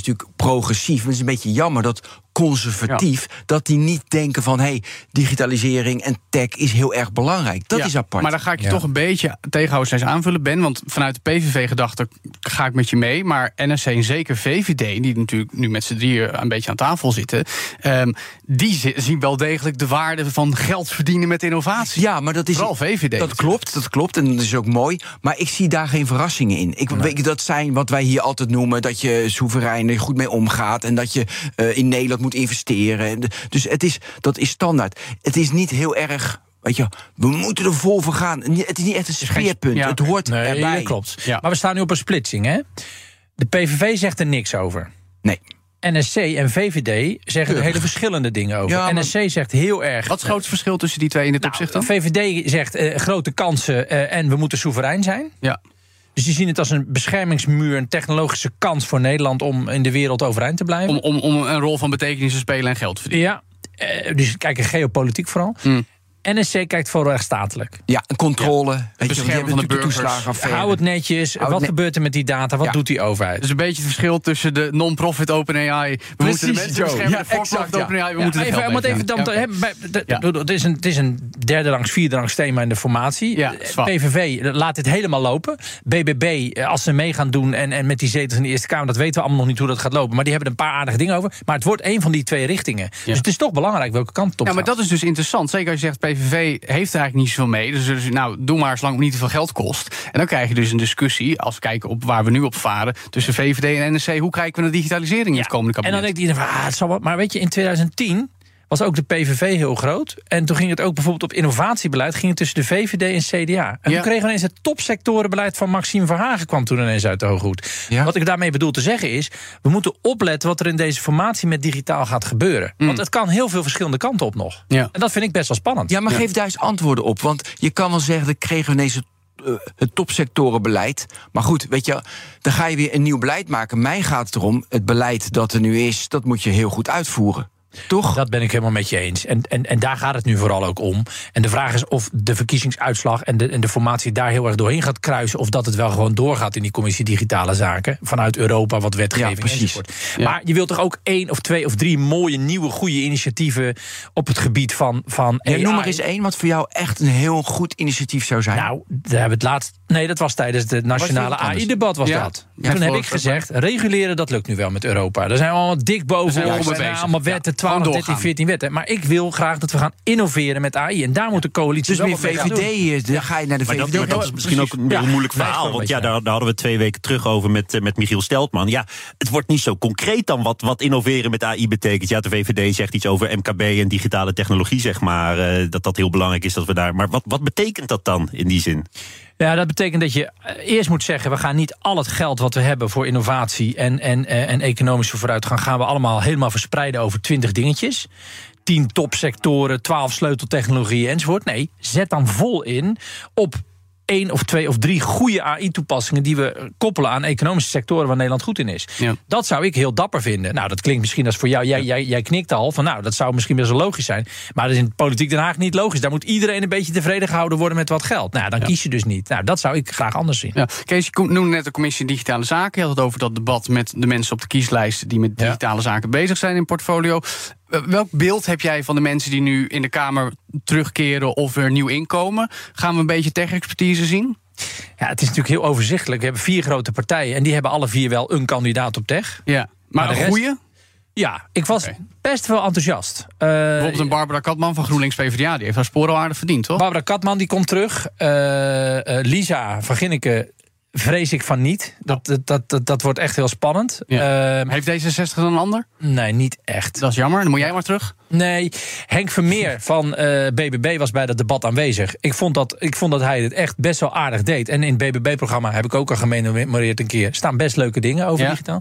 progressief. Het is een beetje jammer dat conservatief, ja. dat die niet denken van, hé, hey, digitalisering en tech is heel erg belangrijk. Dat ja, is apart. Maar dan ga ik je ja. toch een beetje tegenhouden aanvullen, Ben. Want vanuit de P V V-gedachte ga ik met je mee. Maar N S C en zeker V V D, die natuurlijk nu met z'n drieën een beetje aan tafel zitten, um, die zien wel degelijk de waarde van geld verdienen met innovatie. Ja, maar dat is vooral V V D. Dat klopt, dat klopt. En dat is ook mooi. Maar ik zie daar geen verrassingen in. Ik, nee. Dat zijn wat wij hier altijd noemen, dat je soeverein er goed mee omgaat en dat je uh, in Nederland moet investeren. Dus het is, dat is standaard. Het is niet heel erg, weet je, we moeten er vol voor gaan. Het is niet echt een speerpunt. Ja. Het hoort nee, erbij. Dat klopt. Ja. Maar we staan nu op een splitsing, hè? De P V V zegt er niks over. Nee. N S C en V V D zeggen er hele verschillende dingen over. Ja, N S C zegt heel erg. Wat is het grootste verschil tussen die twee in dit nou, opzicht dan? V V D zegt uh, grote kansen uh, en we moeten soeverein zijn. Ja. Dus die zien het als een beschermingsmuur, een technologische kans voor Nederland om in de wereld overeind te blijven. Om, om, om een rol van betekenis te spelen en geld te verdienen. Ja, uh, dus kijken geopolitiek vooral. Mm. N S C kijkt vooral rechtsstatelijk. Ja, een controle. Ja. Weet beschermen je, van de burgers. Hou het netjes. Houd wat net... gebeurt er met die data? Wat ja. doet die overheid? Dus een beetje het verschil tussen de non-profit OpenAI. We Precies, moeten de mensen Joe. beschermen. Ja, de for-profit ja. OpenAI. We ja. moeten even, het even dan, ja. He, de, ja. Het, is een, het is een derde rangs, vierde rangs thema in de formatie. Ja, P V V laat dit helemaal lopen. B B B, als ze mee gaan doen en, en met die zetels in de Eerste Kamer, dat weten we allemaal nog niet hoe dat gaat lopen. Maar die hebben er een paar aardige dingen over. Maar het wordt één van die twee richtingen. Ja. Dus het is toch belangrijk welke kant het op gaat. Ja, maar dat is dus interessant. Zeker als je zegt, P V V heeft eigenlijk niet zoveel mee. Dus, dus nou, doe maar zolang het niet te veel geld kost. En dan krijg je dus een discussie, als we kijken op waar we nu op varen, tussen V V D en N S C. Hoe kijken we naar digitalisering in ja. het komende kabinet? En dan denkt iedereen van, ah, het zal wat. Maar weet je, in twintig tien was ook de P V V heel groot. En toen ging het ook bijvoorbeeld op innovatiebeleid, ging het tussen de V V D en C D A. En ja. toen kregen we ineens het topsectorenbeleid van Maxime Verhagen kwam toen ineens uit de hooghoed. Ja. Wat ik daarmee bedoel te zeggen is, we moeten opletten wat er in deze formatie met digitaal gaat gebeuren. Mm. Want het kan heel veel verschillende kanten op nog. Ja. En dat vind ik best wel spannend. Ja, maar ja. geef daar eens antwoorden op. Want je kan wel zeggen, dat kregen we ineens het Uh, het topsectorenbeleid. Maar goed, weet je, dan ga je weer een nieuw beleid maken. Mij gaat het erom, het beleid dat er nu is, dat moet je heel goed uitvoeren. Toch? Dat ben ik helemaal met je eens. En, en, en daar gaat het nu vooral ook om. En de vraag is of de verkiezingsuitslag en de, en de formatie daar heel erg doorheen gaat kruisen, of dat het wel gewoon doorgaat in die commissie digitale zaken. Vanuit Europa, wat wetgeving ja, enzovoort. Ja. Maar je wilt toch ook één of twee of drie mooie, nieuwe, goede initiatieven op het gebied van, van ja, noem maar eens één wat voor jou echt een heel goed initiatief zou zijn. Nou, daar hebben we het laatst. Nee, dat was tijdens het nationale A I-debat was ja. dat. Ja, toen heb ik gezegd, reguleren, dat lukt nu wel met Europa. Daar zijn we allemaal dik bovenop. Er zijn allemaal wetten, ja. twaalf, dertien, veertien wetten. Maar ik wil graag dat we gaan innoveren met A I. En daar moet de coalitie dus weer V V D, dan ga je naar de V V D. Maar dat, maar dat is misschien ook een, ja, een moeilijk verhaal. Want ja, daar, daar hadden we twee weken terug over met, met Michiel Steltman. Ja, het wordt niet zo concreet dan wat, wat innoveren met A I betekent. Ja, de V V D zegt iets over M K B en digitale technologie, zeg maar. Uh, dat dat heel belangrijk is dat we daar. Maar wat, wat betekent dat dan in die zin? Ja, dat betekent dat je eerst moet zeggen, we gaan niet al het geld wat we hebben voor innovatie en, en, en economische vooruitgang gaan we allemaal helemaal verspreiden over twintig dingetjes. tien topsectoren, twaalf sleuteltechnologieën enzovoort. Nee, zet dan vol in op één of twee of drie goede A I-toepassingen die we koppelen aan economische sectoren waar Nederland goed in is. Ja. Dat zou ik heel dapper vinden. Nou, dat klinkt misschien als voor jou, jij, jij, jij knikt al, van nou, dat zou misschien best wel logisch zijn. Maar dat is in politiek Den Haag niet logisch. Daar moet iedereen een beetje tevreden gehouden worden met wat geld. Nou, dan ja. kies je dus niet. Nou, dat zou ik graag anders zien. Ja. Kees, je noemde net de commissie Digitale Zaken. Je had het over dat debat met de mensen op de kieslijst die met digitale ja. zaken bezig zijn in portfolio. Welk beeld heb jij van de mensen die nu in de Kamer terugkeren of er nieuw inkomen? Gaan we een beetje tech-expertise zien? Ja, het is natuurlijk heel overzichtelijk. We hebben vier grote partijen en die hebben alle vier wel een kandidaat op tech. Ja, maar, maar een rest... goeie? Ja, ik was okay. best wel enthousiast. Uh, Bijvoorbeeld een Barbara Katman van GroenLinks P v d A, die heeft haar sporen aardig verdiend, toch? Barbara Katman, die komt terug. Uh, uh, Lisa van Ginneken vrees ik van niet. Dat, dat, dat, dat wordt echt heel spannend. Ja. Uh, Heeft D zesenzestig dan een ander? Nee, niet echt. Dat is jammer, dan moet jij maar terug. Nee, Henk Vermeer van uh, B B B was bij dat debat aanwezig. Ik vond, dat, ik vond dat hij het echt best wel aardig deed. En in het B B B-programma heb ik ook al gememoreerd een keer. Staan best leuke dingen over ja. digitaal.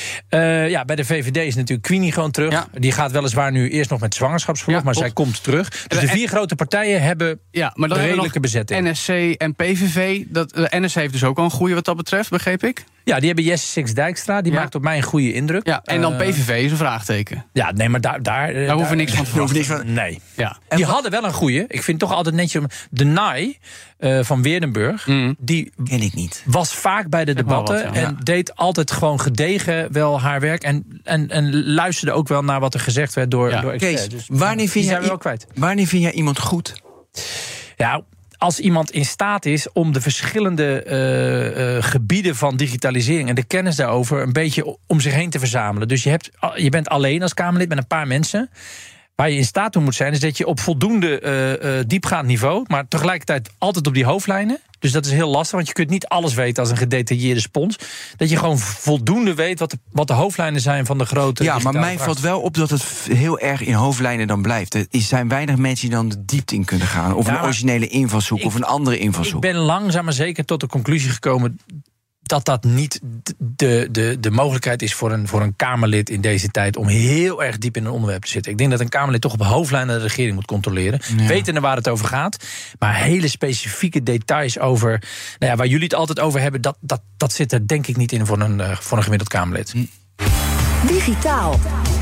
Uh, ja, bij de V V D is natuurlijk Queenie gewoon terug. Ja. Die gaat weliswaar nu eerst nog met zwangerschapsverlof, ja, maar klopt. Zij komt terug. Dus de vier en, grote partijen hebben ja, maar dan redelijke bezetting. N S C en P V V, dat, de N S C heeft dus ook al een goede goede wat dat betreft, begreep ik? Ja, die hebben Jesse Six Dijkstra. Die ja. maakt op mij een goede indruk. Ja, en dan uh, P V V is een vraagteken. Ja, nee, maar daar... Daar, daar hoeven we niks van te verwachten. Van, nee. Ja. Die wat? hadden wel een goede. Ik vind het toch altijd netjes... De Naai uh, van Weerdenburg... Mm. Die ken ik niet. Was vaak bij de debatten... Wat, ja. en deed altijd gewoon gedegen wel haar werk... en, en, en luisterde ook wel naar wat er gezegd werd door, ja. door experts. Kees, dus, wanneer, vind jij, wel kwijt. wanneer vind jij iemand goed? Ja... Als iemand in staat is om de verschillende uh, uh, gebieden van digitalisering en de kennis daarover een beetje om zich heen te verzamelen. Dus je, hebt, je bent alleen als Kamerlid met een paar mensen. Waar je in staat toe moet zijn, is dat je op voldoende uh, uh, diepgaand niveau, maar tegelijkertijd altijd op die hoofdlijnen. Dus dat is heel lastig, want je kunt niet alles weten als een gedetailleerde spons. Dat je gewoon voldoende weet wat de, wat de hoofdlijnen zijn van de grote... Ja, maar mij valt wel op dat het heel erg in hoofdlijnen dan blijft. Er zijn weinig mensen die dan de diepte in kunnen gaan. Of ja, een originele invalshoek ik, of een andere invalshoek. Ik ben langzaam maar zeker tot de conclusie gekomen... dat dat niet de, de, de mogelijkheid is voor een, voor een Kamerlid in deze tijd... om heel erg diep in een onderwerp te zitten. Ik denk dat een Kamerlid toch op hoofdlijnen de regering moet controleren. Ja. Wetende waar het over gaat. Maar hele specifieke details over... Nou ja, waar jullie het altijd over hebben... dat, dat, dat zit er denk ik niet in voor een, uh, voor een gemiddeld Kamerlid. Digitaal.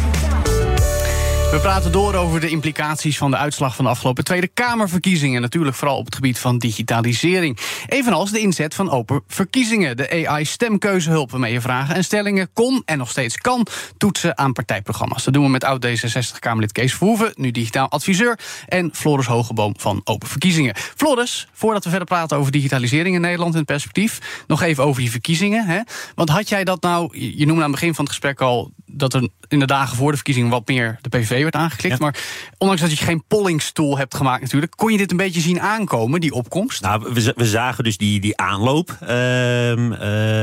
We praten door over de implicaties van de uitslag van de afgelopen Tweede Kamerverkiezingen. Natuurlijk vooral op het gebied van digitalisering. Evenals de inzet van open verkiezingen. De A I-stemkeuzehulp waarmee je vragen en stellingen kon en nog steeds kan toetsen aan partijprogramma's. Dat doen we met oud D zesenzestig-Kamerlid Kees Verhoeven, nu digitaal adviseur, en Floris Hogeboom van Open Verkiezingen. Floris, voordat we verder praten over digitalisering in Nederland in het perspectief, nog even over die verkiezingen. Hè? Want had jij dat nou, je noemde aan het begin van het gesprek al dat er in de dagen voor de verkiezingen wat meer de P V V werd aangeklikt. Ja. Maar ondanks dat je geen pollingstool hebt gemaakt natuurlijk, kon je dit een beetje zien aankomen, die opkomst? Nou, we, we zagen dus die, die aanloop uh, uh,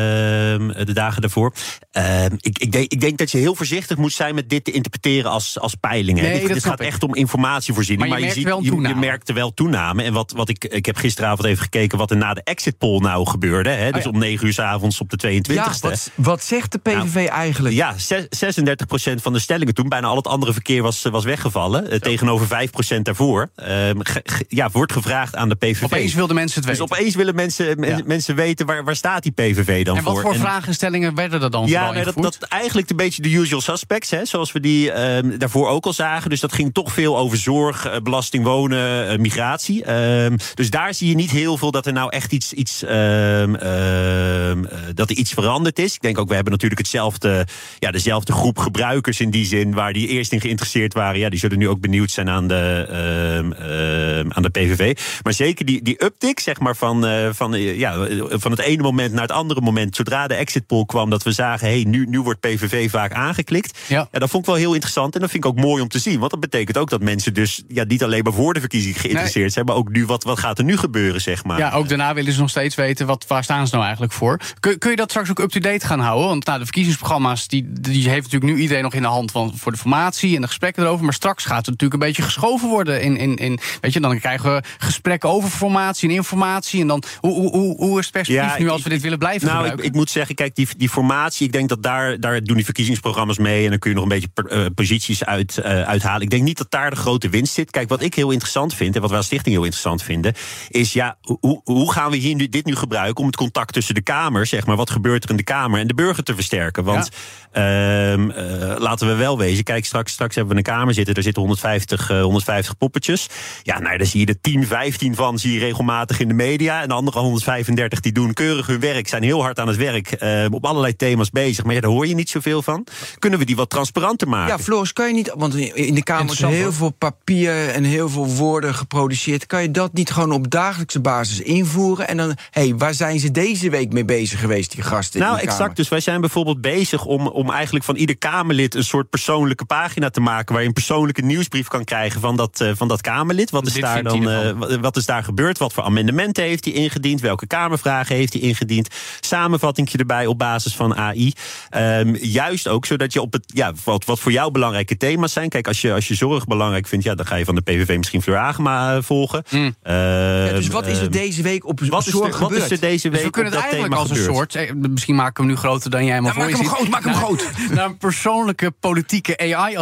de dagen daarvoor. Uh, ik, ik, denk, ik denk dat je heel voorzichtig moet zijn met dit te interpreteren als, als peilingen. Nee, dit dit gaat ik. echt om informatievoorziening. Maar je, maar je, merkt ziet, wel je, je merkt er wel toename. En wat, wat ik, ik heb gisteravond even gekeken wat er na de exit poll nou gebeurde. Hè, dus oh ja. om negen uur 's avonds op de tweeëntwintigste. Ja, wat, wat zegt de P V V nou, eigenlijk? Ja, zesendertig procent van de stellingen toen. Bijna al het andere verkeer was, was weggevallen. Uh, tegenover vijf procent daarvoor. Uh, ge, ge, ja, wordt gevraagd aan de P V V. Opeens wilden mensen het weten. Dus opeens willen mensen, men, ja. mensen weten waar, waar staat die P V V dan en voor. En wat voor vragenstellingen werden er dan Ja, nee, dat, dat eigenlijk een beetje de usual suspects. Hè, zoals we die uh, daarvoor ook al zagen. Dus dat ging toch veel over zorg, uh, belasting, wonen, uh, migratie. Uh, dus daar zie je niet heel veel dat er nou echt iets... iets uh, uh, uh, dat er iets veranderd is. Ik denk ook, we hebben natuurlijk hetzelfde, ja, dezelfde groep gebruikers in die zin, waar die eerst in geïnteresseerd waren. Ja, die zullen nu ook benieuwd zijn aan de, uh, uh, aan de P V V. Maar zeker die, die uptick, zeg maar, van, uh, van, uh, ja, van het ene moment naar het andere moment, zodra de exit poll kwam, dat we zagen, hé, hey, nu, nu wordt P V V vaak aangeklikt. Ja. Ja, dat vond ik wel heel interessant en dat vind ik ook mooi om te zien. Want dat betekent ook dat mensen dus ja, niet alleen maar voor de verkiezing geïnteresseerd nee. zijn, maar ook nu, wat, wat gaat er nu gebeuren, zeg maar. Ja, ook daarna willen ze nog steeds weten, wat, waar staan ze nou eigenlijk voor? Kun, kun je dat straks ook up-to-date gaan houden? Want nou, de verkiezingsprogramma's, die, die heeft natuurlijk nu iedereen nog in de hand van, voor de formatie en de gesprekken erover. Maar straks gaat het natuurlijk een beetje geschoven worden. In, in, in, weet je, dan krijgen we gesprekken over formatie en informatie. En dan, hoe, hoe, hoe is het perspectief ja, nu als ik, we dit willen blijven nou, gebruiken? Ik, ik moet zeggen, kijk, die, die formatie, ik denk dat daar, daar doen die verkiezingsprogramma's mee. En dan kun je nog een beetje per, uh, posities uit, uh, uithalen. Ik denk niet dat daar de grote winst zit. Kijk, wat ik heel interessant vind, en wat wij als stichting heel interessant vinden, is ja, hoe, hoe gaan we hier nu, dit nu gebruiken om het contact tussen de Kamer, zeg maar, wat gebeurt er in de Kamer en de burger te versterken? Want ja. uh, uh, laten we wel wezen, kijk, straks, straks hebben we een Kamer zitten, er zitten honderdvijftig, uh, honderdvijftig poppetjes. Ja, nou, daar zie je er tien, vijftien van, zie je regelmatig in de media. En de andere honderdvijfendertig, die doen keurig hun werk, zijn heel hard aan het werk, uh, op allerlei thema's bezig. Maar ja, daar hoor je niet zoveel van. Kunnen we die wat transparanter maken? Ja, Floris, kan je niet, want in de Kamer is heel veel papier en heel veel woorden geproduceerd. Kan je dat niet gewoon op dagelijkse basis invoeren? En dan, hé, hey, waar zijn ze deze week mee bezig geweest, die gasten? Nou, in de exact. Kamer? Dus wij zijn bijvoorbeeld bezig om, om eigenlijk van ieder Kamerlid een soort persoonlijke pagina te maken, waar je een persoonlijke nieuwsbrief kan krijgen van dat, uh, van dat Kamerlid. Wat is, daar dan, uh, wat is daar gebeurd? Wat voor amendementen heeft hij ingediend? Welke Kamervragen heeft hij ingediend? Samenvattingje erbij op basis van A I. Um, juist ook zodat je op het, ja, wat, wat voor jou belangrijke thema's zijn. Kijk, als je, als je zorg belangrijk vindt, ja, dan ga je van de P V V misschien Fleur Agema uh, volgen. Mm. Uh, ja, dus wat is er deze week op wat zorg is er, Wat is er deze week dus we kunnen het eigenlijk als een soort, eh, misschien maken we hem nu groter dan jij maar ja, voor maak je hem ziet. groot, maak hem naar, groot. Naar een persoonlijke politieke A I-assistent.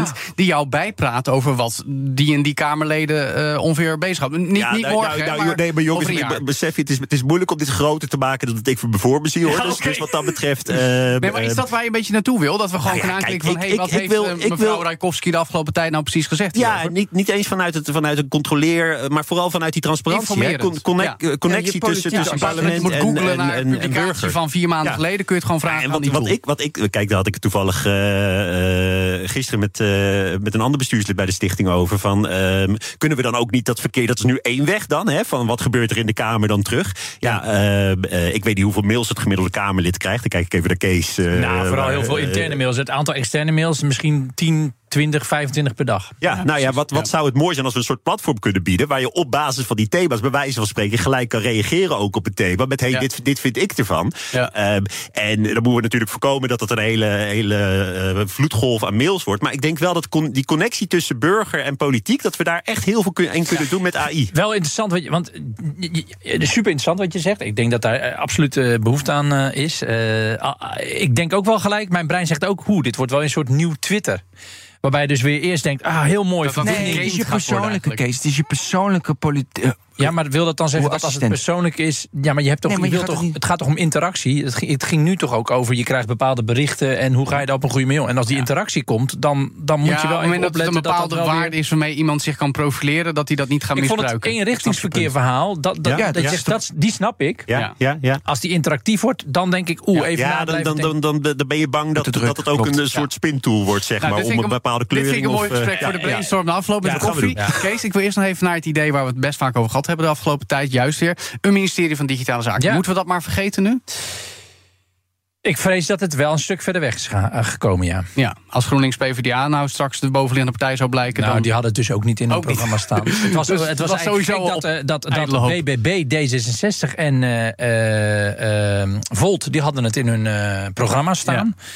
bent die jou bijpraat over wat die en die Kamerleden uh, ongeveer bezighouden. Niet, ja, niet nou, morgen, nou, maar, nou, nee, maar jongens, ik besef je, het is, het is moeilijk om dit groter te maken dan dat ik voor me zie, hoor. Ja, okay. dus, dus wat dat betreft... Uh, nee, maar is dat waar je een beetje naartoe wil? Dat we gewoon nou, kunnen ja, aanklikken van, hé, hey, wat ik, heeft ik wil, uh, mevrouw wil, Rijkovski de afgelopen tijd nou precies gezegd? Ja, niet, niet eens vanuit, het, vanuit een controleer, maar vooral vanuit die transparantie. Hè? Con, connect, ja. Connectie ja, tussen, tussen ja, parlement en, en, en, en, en burger. Van vier maanden ja. geleden kun je het gewoon vragen. En wat, aan wat, ik, wat ik, kijk, daar had ik het toevallig uh, uh, gisteren met, uh, met een ander bestuurslid bij de stichting over. Van, uh, kunnen we dan ook niet dat verkeer, dat is nu één weg dan, hè, van wat gebeurt er in de Kamer dan terug? Ja, uh, uh, ik weet niet hoeveel mails het gemiddelde Kamerlid krijgt. Dan kijk ik even naar Kees. Uh, nou, vooral uh, heel veel interne mails. Het aantal externe mails, misschien tien, twintig, vijfentwintig per dag. Ja, ja nou ja, wat, wat ja. zou het mooi zijn als we een soort platform kunnen bieden waar je op basis van die thema's bij wijze van spreken gelijk kan reageren ook op het thema met hey, ja. dit, dit vind ik ervan. Ja. Um, en dan moeten we natuurlijk voorkomen dat het een hele, hele uh, vloedgolf aan mails wordt. Maar ik denk wel dat con- die connectie tussen burger en politiek, dat we daar echt heel veel kun- in kunnen ja. doen met A I. Wel interessant, wat je, want het is super interessant wat je zegt. Ik denk dat daar uh, absoluut uh, behoefte aan uh, is. Uh, uh, ik denk ook wel gelijk, mijn brein zegt ook hoe, dit wordt wel een soort nieuw Twitter. Waarbij je dus weer eerst denkt, ah, heel mooi. Dat nee, het is je persoonlijke case. Het is je persoonlijke politiek. Ja, maar wil dat dan zeggen dat als het persoonlijk is... Ja, maar je hebt toch, nee, maar je je wilt toch, niet... het gaat toch om interactie? Het ging, het ging nu toch ook over, je krijgt bepaalde berichten en hoe ga je daar op een goede mail? En als die ja. interactie komt, dan, dan moet ja, je wel even opletten... dat het een bepaalde dat waarde weer... is waarmee iemand zich kan profileren, dat hij dat niet gaat ik misbruiken. Ik vond het eenrichtingsverkeer verhaal, dat, dat, ja, dat ja, je, dat, die snap ik. Ja, ja, ja. Als die interactief wordt, dan denk ik, oeh, even ja, dan, dan, dan, dan, dan ben je bang dat, dat het ook een soort spintool wordt, zeg maar, om een bepaalde kleuring. Dit vind ik een mooi gesprek voor de brainstorm na afloop met de koffie. Kees, ik wil eerst nog even naar het idee waar we het best vaak over gehad hebben de afgelopen tijd. Juist weer een ministerie van Digitale Zaken. Ja. Moeten we dat maar vergeten nu? Ik vrees dat het wel een stuk verder weg is ga- gekomen, ja. Ja, als GroenLinks PvdA nou straks de bovenliggende partij zou blijken... Nou, dan... die hadden het dus ook niet in hun programma niet. staan. Het was, dus het was, was sowieso dat, uh, dat, dat B B B, D zesenzestig en uh, uh, uh, Volt... die hadden het in hun uh, programma staan... Ja.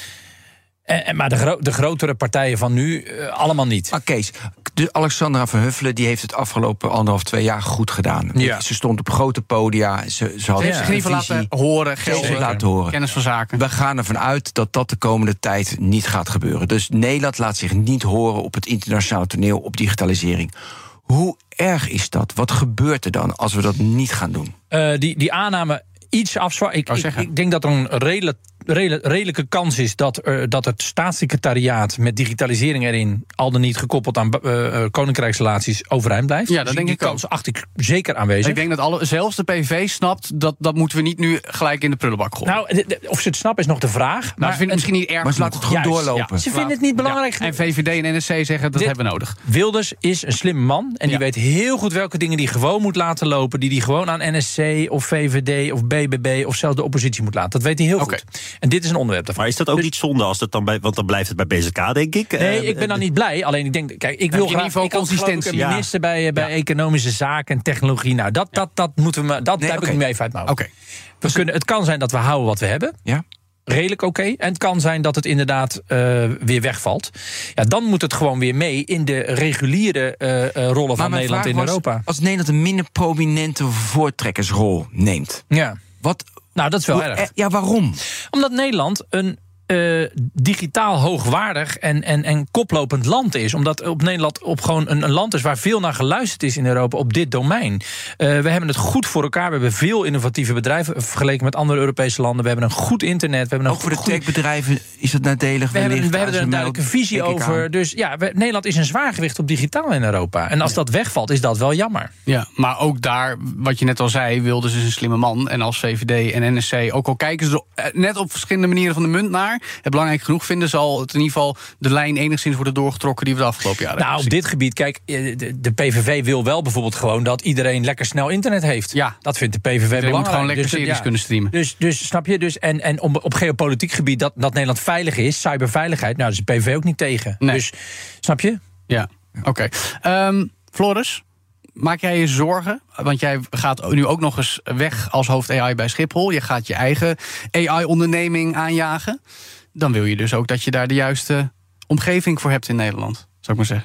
En, maar de, gro- de grotere partijen van nu, uh, allemaal niet. Ah, Kees, de Alexandra van Huffelen die heeft het afgelopen anderhalf, twee jaar goed gedaan. Ja. Ze stond op grote podia. Ze, ze, ze heeft zich in ieder geval laten horen, geld laten horen. Kennis van zaken. We gaan ervan uit dat dat de komende tijd niet gaat gebeuren. Dus Nederland laat zich niet horen op het internationaal toneel op digitalisering. Hoe erg is dat? Wat gebeurt er dan als we dat niet gaan doen? Uh, die, die aanname iets afzwakken. Ik, ik, ik denk dat er een redelijk redelijke kans is dat, uh, dat het staatssecretariaat met digitalisering erin, al dan niet gekoppeld aan uh, koninkrijksrelaties, overeind blijft. Ja, dat dus denk die ik kans ook. acht ik zeker aanwezig. Ik denk dat alle, zelfs de P V V snapt dat dat moeten we niet nu gelijk in de prullenbak gooien. Nou, de, de, of ze het snappen is nog de vraag. Nou, maar ze vinden het misschien niet erg. Maar ze laten het gewoon juist, doorlopen. Ja. Ze vinden het niet belangrijk. Ja. En V V D en N S C zeggen dat dit hebben we nodig. Wilders is een slimme man en die ja. weet heel goed welke dingen die gewoon moet laten lopen, die die gewoon aan N S C of V V D of B B B of zelfs de oppositie moet laten. Dat weet hij heel okay. goed. En dit is een onderwerp daarvan. Maar is dat ook dus, niet zonde als dat dan bij, want dan blijft het bij B Z K, denk ik. Nee, ik ben dan niet blij. Alleen ik denk, kijk, ik wil graag ik consistentie. Een minister ja. bij, bij ja. economische zaken en technologie. Nou, dat, ja. dat, dat moeten we. Dat nee, heb okay. ik nu even uit mijn hoofd. Okay. We dus kunnen. Het kan zijn dat we houden wat we hebben. Ja. Redelijk oké. Okay. En het kan zijn dat het inderdaad uh, weer wegvalt. Ja, dan moet het gewoon weer mee in de reguliere uh, uh, rollen van Nederland in was, Europa. Als Nederland een minder prominente voortrekkersrol neemt. Ja. Wat? Nou, dat is wel erg. Ja, waarom? Omdat Nederland een Uh, digitaal hoogwaardig en, en, en koplopend land is. Omdat op Nederland op gewoon een, een land is waar veel naar geluisterd is in Europa op dit domein. Uh, we hebben het goed voor elkaar. We hebben veel innovatieve bedrijven vergeleken met andere Europese landen. We hebben een goed internet. We hebben een Ook voor de techbedrijven is dat nadelig. We hebben, we hebben er een duidelijke visie over. Dus ja, we, Nederland is een zwaargewicht op digitaal in Europa. En als ja. dat wegvalt, is dat wel jammer. Ja, maar ook daar, wat je net al zei, Wilders is een slimme man. En als V V D en N S C, ook al kijken ze er net op verschillende manieren van de munt naar, het belangrijk genoeg vinden, zal het in ieder geval de lijn enigszins worden doorgetrokken die we de afgelopen jaren hebben. Nou, op dit gebied, kijk, de, de P V V wil wel bijvoorbeeld gewoon dat iedereen lekker snel internet heeft. Ja. Dat vindt de P V V iedereen belangrijk. Moet gewoon lekker dus, series ja. kunnen streamen. Dus, dus snap je, dus en, en op, op geopolitiek gebied dat, dat Nederland veilig is, cyberveiligheid, nou, daar is de P V V ook niet tegen. Nee. Dus, snap je? Ja, oké. Okay. Um, Floris, maak jij je zorgen? Want jij gaat nu ook nog eens weg als hoofd A I bij Schiphol. Je gaat je eigen A I-onderneming aanjagen. Dan wil je dus ook dat je daar de juiste omgeving voor hebt in Nederland, zou ik maar zeggen.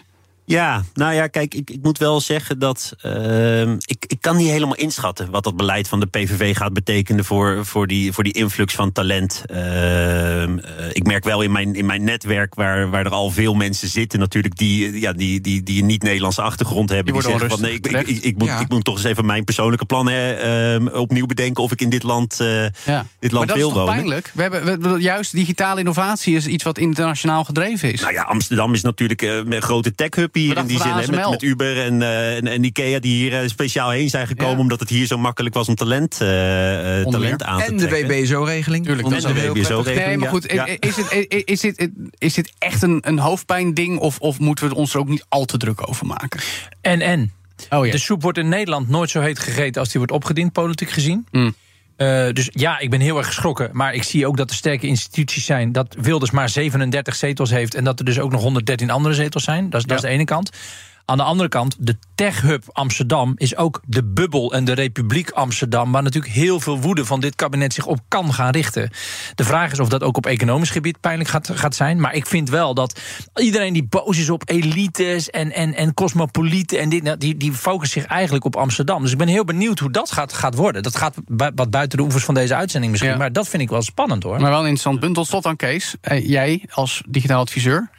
Ja, nou ja, kijk, ik, ik moet wel zeggen dat uh, ik, ik kan niet helemaal inschatten wat dat beleid van de P V V gaat betekenen voor, voor, die, voor die influx van talent. Uh, uh, ik merk wel in mijn, in mijn netwerk, waar, waar er al veel mensen zitten natuurlijk, die, ja, die, die, die een niet-Nederlandse achtergrond hebben. Die, die zeggen van nee, ik, ik, ik, ik, moet, ja. ik moet toch eens even mijn persoonlijke plannen uh, opnieuw bedenken of ik in dit land, uh, ja. dit land wil wonen. Maar dat is toch pijnlijk? We hebben, we, juist digitale innovatie is iets wat internationaal gedreven is. Nou ja, Amsterdam is natuurlijk uh, een grote tech-hub hier in die zin, hè, met, met Uber en, uh, en, en Ikea die hier uh, speciaal heen zijn gekomen, ja. omdat het hier zo makkelijk was om talent, uh, talent aan te en trekken. En de W B S O-regeling. Tuurlijk, en de W B S O-regeling. Nee, maar goed, ja. is, het, is, dit, is dit echt een, een hoofdpijnding of, of moeten we ons er ook niet al te druk over maken? En, en. Oh, ja. De soep wordt in Nederland nooit zo heet gegeten als die wordt opgediend, politiek gezien. Mm. Uh, dus ja, ik ben heel erg geschrokken. Maar ik zie ook dat er sterke instituties zijn. Dat Wilders maar zevenendertig zetels heeft. En dat er dus ook nog honderddertien andere zetels zijn. Dat is, ja. dat is de ene kant. Aan de andere kant, de tech-hub Amsterdam is ook de bubbel en de Republiek Amsterdam, waar natuurlijk heel veel woede van dit kabinet zich op kan gaan richten. De vraag is of dat ook op economisch gebied pijnlijk gaat, gaat zijn. Maar ik vind wel dat iedereen die boos is op elites en, en, en cosmopolieten en dit, die, die focust zich eigenlijk op Amsterdam. Dus ik ben heel benieuwd hoe dat gaat, gaat worden. Dat gaat bu- wat buiten de oevers van deze uitzending misschien. Ja. Maar dat vind ik wel spannend, hoor. Maar wel een interessant punt. Tot slot aan Kees. Uh, jij als digitaal adviseur.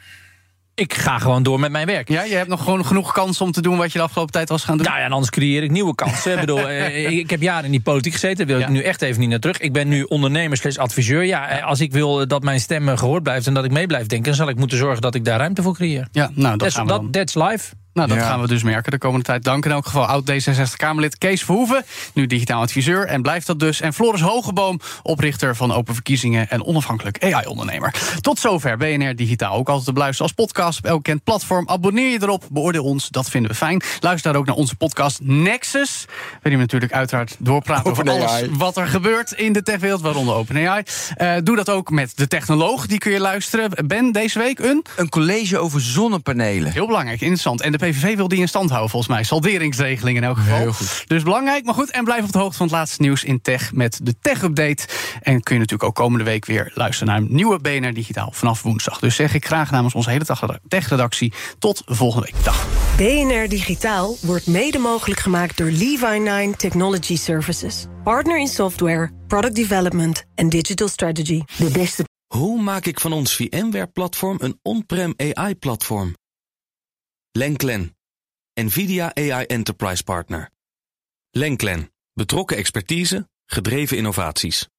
Ik ga gewoon door met mijn werk. Ja, je hebt nog gewoon genoeg kans om te doen wat je de afgelopen tijd was gaan doen? Nou ja, en anders creëer ik nieuwe kansen. Ik bedoel, ik heb jaren in die politiek gezeten. Daar wil ja. ik nu echt even niet naar terug. Ik ben nu ondernemer slash adviseur. Ja, als ik wil dat mijn stem gehoord blijft en dat ik mee blijf denken, dan zal ik moeten zorgen dat ik daar ruimte voor creëer. Ja, nou, dat that's, gaan we dan. That, that's life. Nou, dat ja. gaan we dus merken de komende tijd. Dank in elk geval oud D zesenzestig-Kamerlid Kees Verhoeven, nu digitaal adviseur en blijft dat dus. En Floris Hogeboom, oprichter van Open Verkiezingen en onafhankelijk A I-ondernemer. Tot zover B N R Digitaal. Ook altijd te beluisteren als podcast op elk bekend platform. Abonneer je erop, beoordeel ons, dat vinden we fijn. Luister daar ook naar onze podcast Nexus, waarin we natuurlijk uiteraard doorpraten over alles wat er gebeurt in de techwereld, waaronder OpenAI. Uh, doe dat ook met De Technoloog, die kun je luisteren. Ben, deze week een... Een college over zonnepanelen. Heel belangrijk, interessant. En de P V V wil die in stand houden, volgens mij. Salderingsregeling in elk geval. Heel goed. Dus belangrijk, maar goed. En blijf op de hoogte van het laatste nieuws in tech met de Tech-update. En kun je natuurlijk ook komende week weer luisteren naar een nieuwe B N R Digitaal vanaf woensdag. Dus zeg ik graag namens onze hele tech-redactie tot volgende week. Dag. B N R Digitaal wordt mede mogelijk gemaakt door Levi nine Technology Services. Partner in software, product development en digital strategy. De beste. Hoe maak ik van ons VMware-platform een on-prem A I-platform? Lenklen, NVIDIA A I Enterprise Partner. Lenklen, betrokken expertise, gedreven innovaties.